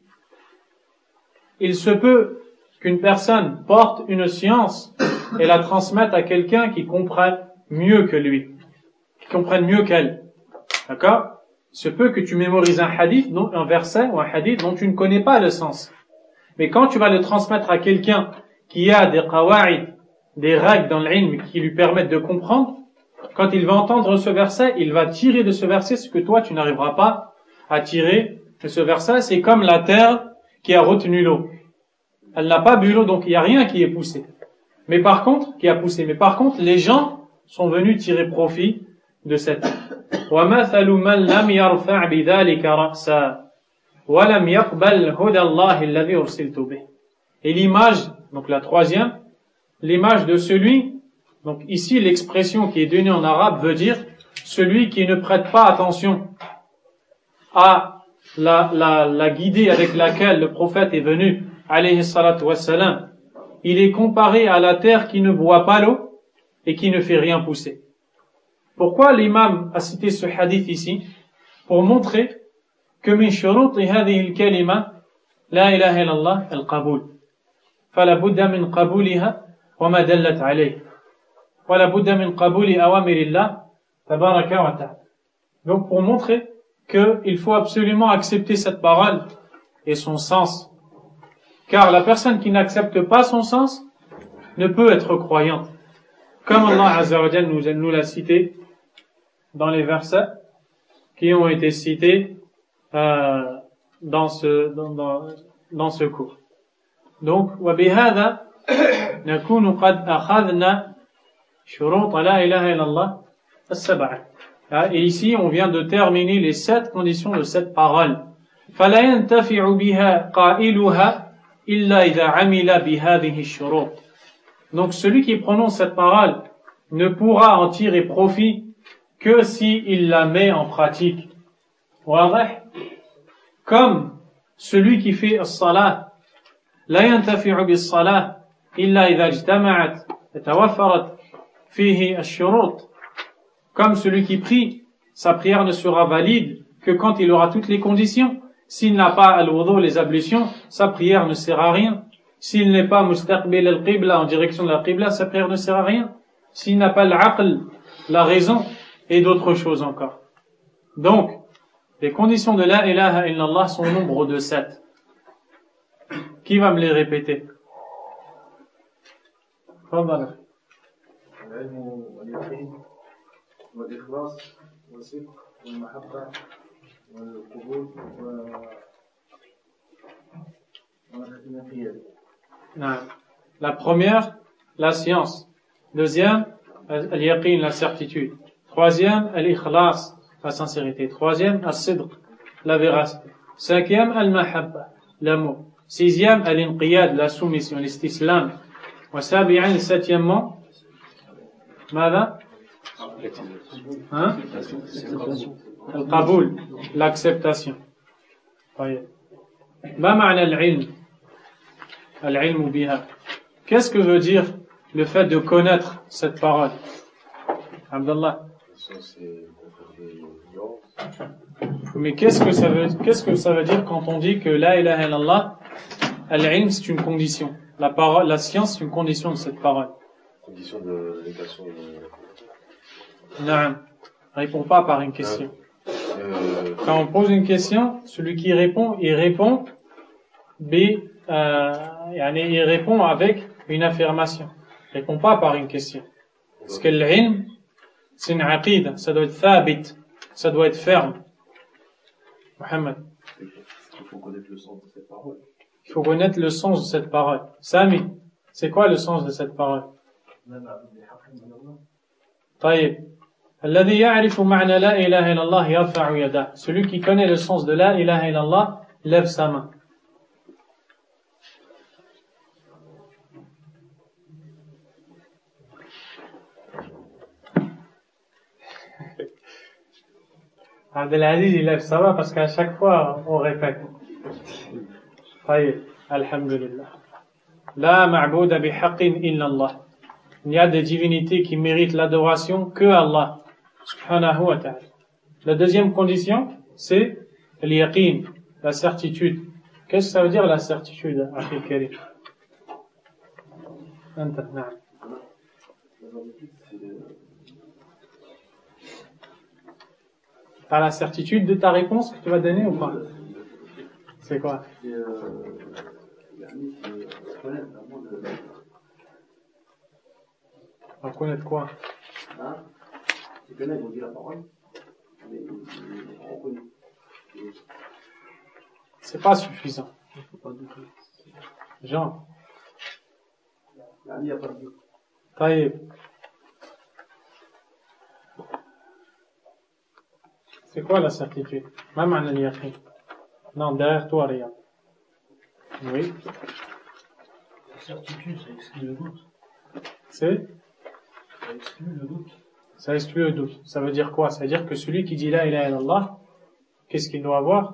Il se peut qu'une personne porte une science et la transmette à quelqu'un qui comprenne mieux que lui, qui comprenne mieux qu'elle. D'accord? Il se peut que tu mémorises un hadith, un verset ou un hadith dont tu ne connais pas le sens. Mais quand tu vas le transmettre à quelqu'un qui a des qawa'id, des règles dans l'ilm qui lui permettent de comprendre, quand il va entendre ce verset, il va tirer de ce verset ce que toi tu n'arriveras pas à tirer de ce verset. C'est comme la terre qui a retenu l'eau. Elle n'a pas bu l'eau, donc il n'y a rien qui est poussé. Mais par contre, les gens sont venus tirer profit de cette terre. وَمَثَلُ مَنْ لَمْ يَرْفَعْ بِذَلِكَ رَأْسًا وَلَمْ يَقْبَلْ هُدَى اللَّهِ الَّذِي أُرْسِلْتُ بِهِ. Et l'image, donc la troisième, l'image de celui, donc ici l'expression qui est donnée en arabe veut dire celui qui ne prête pas attention à la guidée avec laquelle le prophète est venu, alayhi salatu wassalam. Il est comparé à la terre qui ne boit pas l'eau et qui ne fait rien pousser. Pourquoi l'imam a cité ce hadith ici? Pour montrer que min shuruti hadhihi al-kalima la ilaha illallah al-qabul. Fala budda min qabuliha wa ma dallat alayh. Wala budda min qabuli awamirillah tabaraka wa ta'ala. Donc pour montrer qu'il faut absolument accepter cette parole et son sens. Car la personne qui n'accepte pas son sens ne peut être croyante. Comme Allah Azza wa Jalla nous l'a cité dans les versets qui ont été cités dans ce cours. Donc, وبهذا نكون قد أخذنا شروط لا إله إلا الله السبعة. Et ici, on vient de terminer les 7 conditions de cette parole. فلا ينتفع بها قائلها إلا إذا عمل بهذه الشروط. Donc, celui qui prononce cette parole ne pourra en tirer profit que s'il la met en pratique. Comme celui qui fait as-salat, لا ينتفع بالصلاة إلا إذا اجتمعت وتوفرت فيه الشروط. Comme celui qui prie, sa prière ne sera valide que quand il aura toutes les conditions. S'il n'a pas al-wudu, les ablutions, sa prière ne sert à rien. S'il n'est pas mustaqbil al-qibla, en direction de la qibla, sa prière ne sert à rien. S'il n'a pas l'aql, la raison, et d'autres choses encore. Donc, les conditions de la ilaha illallah sont au nombre de 7. Qui va me les répéter? Fadal. La première, la science. Deuxième, al-yaqin, la certitude. Troisième, al-ikhlas, la sincérité. Troisième, al-sidq, la véracité. Cinquième, al-mahabba, l'amour. Sixième, al-inqiyad, la soumission, l'istislam. Wa sabi'an, septièmement, ماذا؟ Al-qaboul, l'acceptation. ما معنى العلم؟ العلم بها. Qu'est-ce que veut dire le fait de connaître cette parole? Abdallah. Mais qu'est-ce que ça veut dire quand on dit que la ilaha illallah, al-ilm c'est une condition. La science c'est une condition de cette parole. Condition de l'équation de Non. Réponds pas par une question. Quand on pose une question, celui qui répond, il répond avec une affirmation. Réponds pas par une question. Parce que l'ilm, c'est une aqida, ça doit être thabit, ça doit être ferme. Mohammed. Il faut connaître le sens de cette parole. Il faut connaître le sens de cette parole. Sami, c'est quoi le sens de cette parole? طيب. الذي يعرف معنى لا إله إلا الله يرفع يده. Celui qui connaît le sens de la ilaha illallah lève sa main. Abdelaziz, il lève ça va parce qu'à chaque fois, on répète. طيب, alhamdulillah. La ma'bouda bihaqqin illa Allah. Il y a des divinités qui méritent l'adoration que Allah, subhanahu wa ta'ala. La deuxième condition, c'est l'yaqin, la certitude. Qu'est-ce que ça veut dire la certitude, Akhi Karim? Anta, na'am. T'as la certitude de ta réponse que tu vas donner ou pas? C'est quoi? On va connaître quoi? C'est que là, ils ont dit la parole, mais ils ont reconnu. C'est pas suffisant. Jean. Il n'y a pas de doute. Taïb. C'est quoi la certitude? Ma ma'na al-yaqin? Non, derrière toi, Riyad. Oui. La certitude, ça exclut le doute. C'est? Ça exclut le doute. Ça exclut le doute. Ça veut dire quoi? Ça veut dire que celui qui dit la ilaha illallah, qu'est-ce qu'il doit avoir?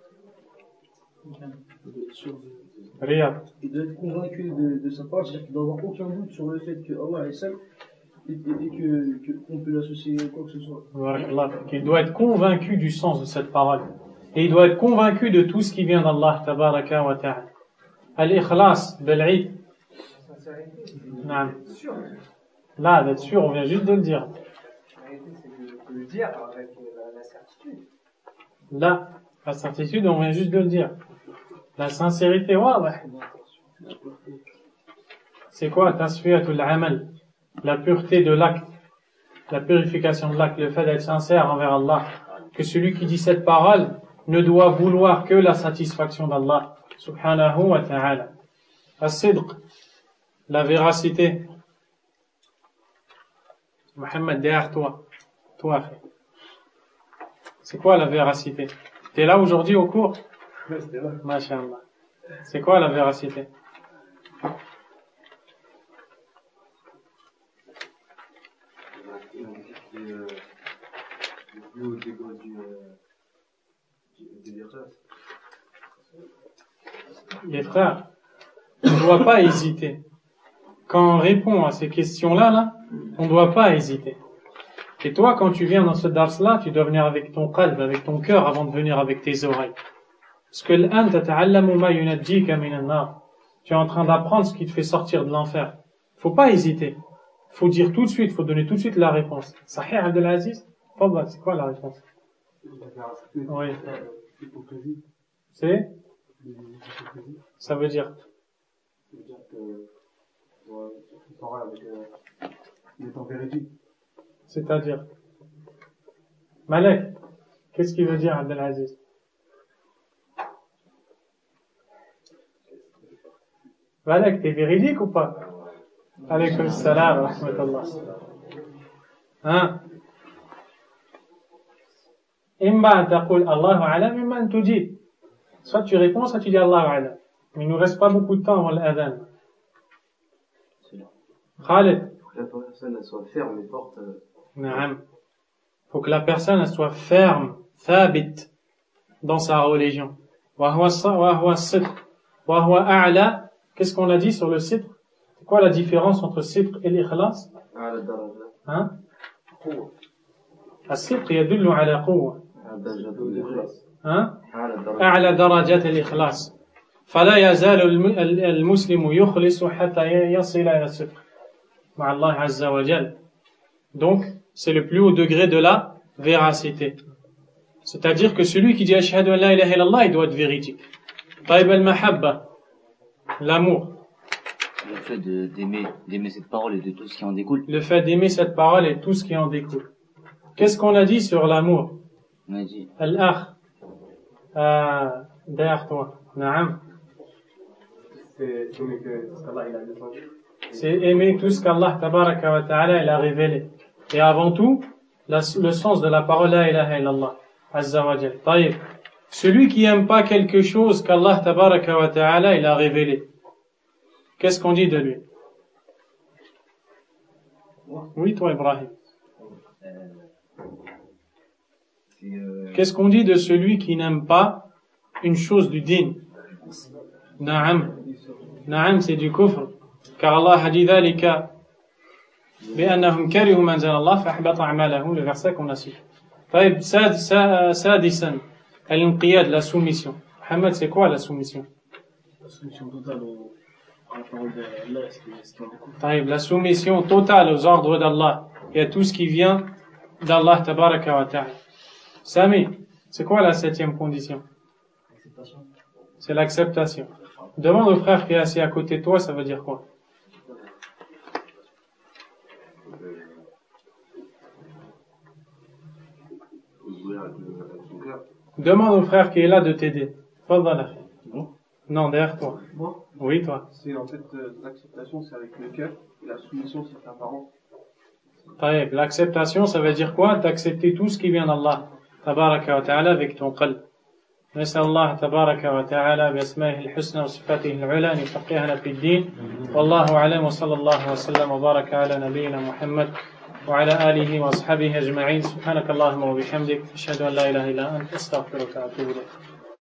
Riyad. Il doit être convaincu de sa part, c'est-à-dire qu'il doit avoir aucun doute sur le fait que Allah est seul et qu'on peut l'associer à quoi que ce soit. Qu'il doit être convaincu du sens de cette parole. Et il doit être convaincu de tout ce qui vient d'Allah, tabaraka wa ta'ala. Al-ikhlas, bil-'id. Non. Là, d'être sûr, on vient juste de le dire. La vérité, c'est de le dire avec la certitude. Là, la certitude, on vient juste de le dire. La sincérité, ouais. C'est quoi? Tasfiyatul amal, la pureté de l'acte, la purification de l'acte, le fait d'être sincère envers Allah. Que celui qui dit cette parole ne doit vouloir que la satisfaction d'Allah, subhanahu wa ta'ala. As-sidq, la véracité. Mohammed, derrière toi. Toi, c'est quoi la véracité? T'es là aujourd'hui au cours? Masha'Allah. C'est quoi la véracité? Les frères, on ne doit pas hésiter. Quand on répond à ces questions-là, on ne doit pas hésiter. Et toi, quand tu viens dans ce dars-là, tu dois venir avec ton qalb, avec ton cœur, avant de venir avec tes oreilles. Parce que tu es en train d'apprendre ce qui te fait sortir de l'enfer. Il ne faut pas hésiter. Il faut dire tout de suite, il faut donner tout de suite la réponse. Sahih Abdelaziz? C'est quoi la réponse? Oui. C'est? Ça veut dire? Ça veut dire que il parle avec il est en vérité. C'est-à-dire? Malek, qu'est-ce qu'il veut dire Abdelaziz? Malek, t'es véridique ou pas? Alaykoum salam wa rahmatullah. Hein? Imma taqul Allahu alam, imma an tujib. Soit tu réponds, soit tu dis Allahu alam. Mais il nous reste pas beaucoup de temps avant l'adhan. Khalid. La personne soit ferme et forte. Faut que la personne soit ferme, thabit dans sa religion. Wa huwa sidq. Wa huwa a'la. Qu'est-ce qu'on a dit sur le sidq? C'est quoi la différence entre sidq et l'ikhlas? Hein? الصدق يدل على قوة. أعلى درجات الإخلاص. فلا يزال المسلم يخلص حتى يصل إلى الصدق مع الله عز وجل. Donc, c'est le plus haut degré de la véracité. C'est-à-dire que celui qui dit ashhadu an la ilaha illallah, il doit être véridique. طيب المحبة, l'amour. Le fait d'aimer cette parole et de tout ce qui en découle. Le fait d'aimer cette parole et tout ce qui en découle. Qu'est-ce qu'on a dit sur l'amour? On a dit. Al-akh. Derrière toi. Naam. C'est aimer tout ce qu'Allah tabaraka wa ta'ala il a révélé. Et avant tout, le sens de la parole la ilaha illallah. Azza wa jal. Taïb. Celui qui aime pas quelque chose qu'Allah tabaraka wa ta'ala il a révélé. Qu'est-ce qu'on dit de lui? Oui, toi, Ibrahim. Qu'est-ce qu'on dit de celui qui n'aime pas une chose du din? Na'am. Na'am, c'est du kufr. Car Allah a dit dhalika بأنهم كرهوا ما أنزل الله فأحبط أعمالهم, le verset qu'on a cité. طيب سادسا الانقياد, la soumission. Mohamed, c'est quoi la soumission? La soumission totale à la parole d'Allah, ce qui en découle. طيب, la soumission totale aux ordres d'Allah et à tout ce qui vient d'Allah tabaraka wa ta'ala. Sami, c'est quoi la 7e condition? C'est l'acceptation. Demande au frère qui est assis à côté de toi, ça veut dire quoi? Demande au frère qui est là de t'aider. Fadala. Non, derrière toi. Moi? Oui, toi. C'est en fait l'acceptation, c'est avec le cœur, et la soumission, c'est apparent. L'acceptation, ça veut dire quoi? D'accepter tout ce qui vient d'Allah tabaraka wa ta'ala avec ton qalb. نسأل الله تبارك وتعالى بأسمائه الحسنى وصفاته العلى أن يفقهنا في الدين والله أعلم وصلى الله وسلم وبارك على نبينا محمد وعلى آله وأصحابه أجمعين سبحانك اللهم وبحمدك أشهد أن لا إله إلا أنت أستغفرك وأتوب إليك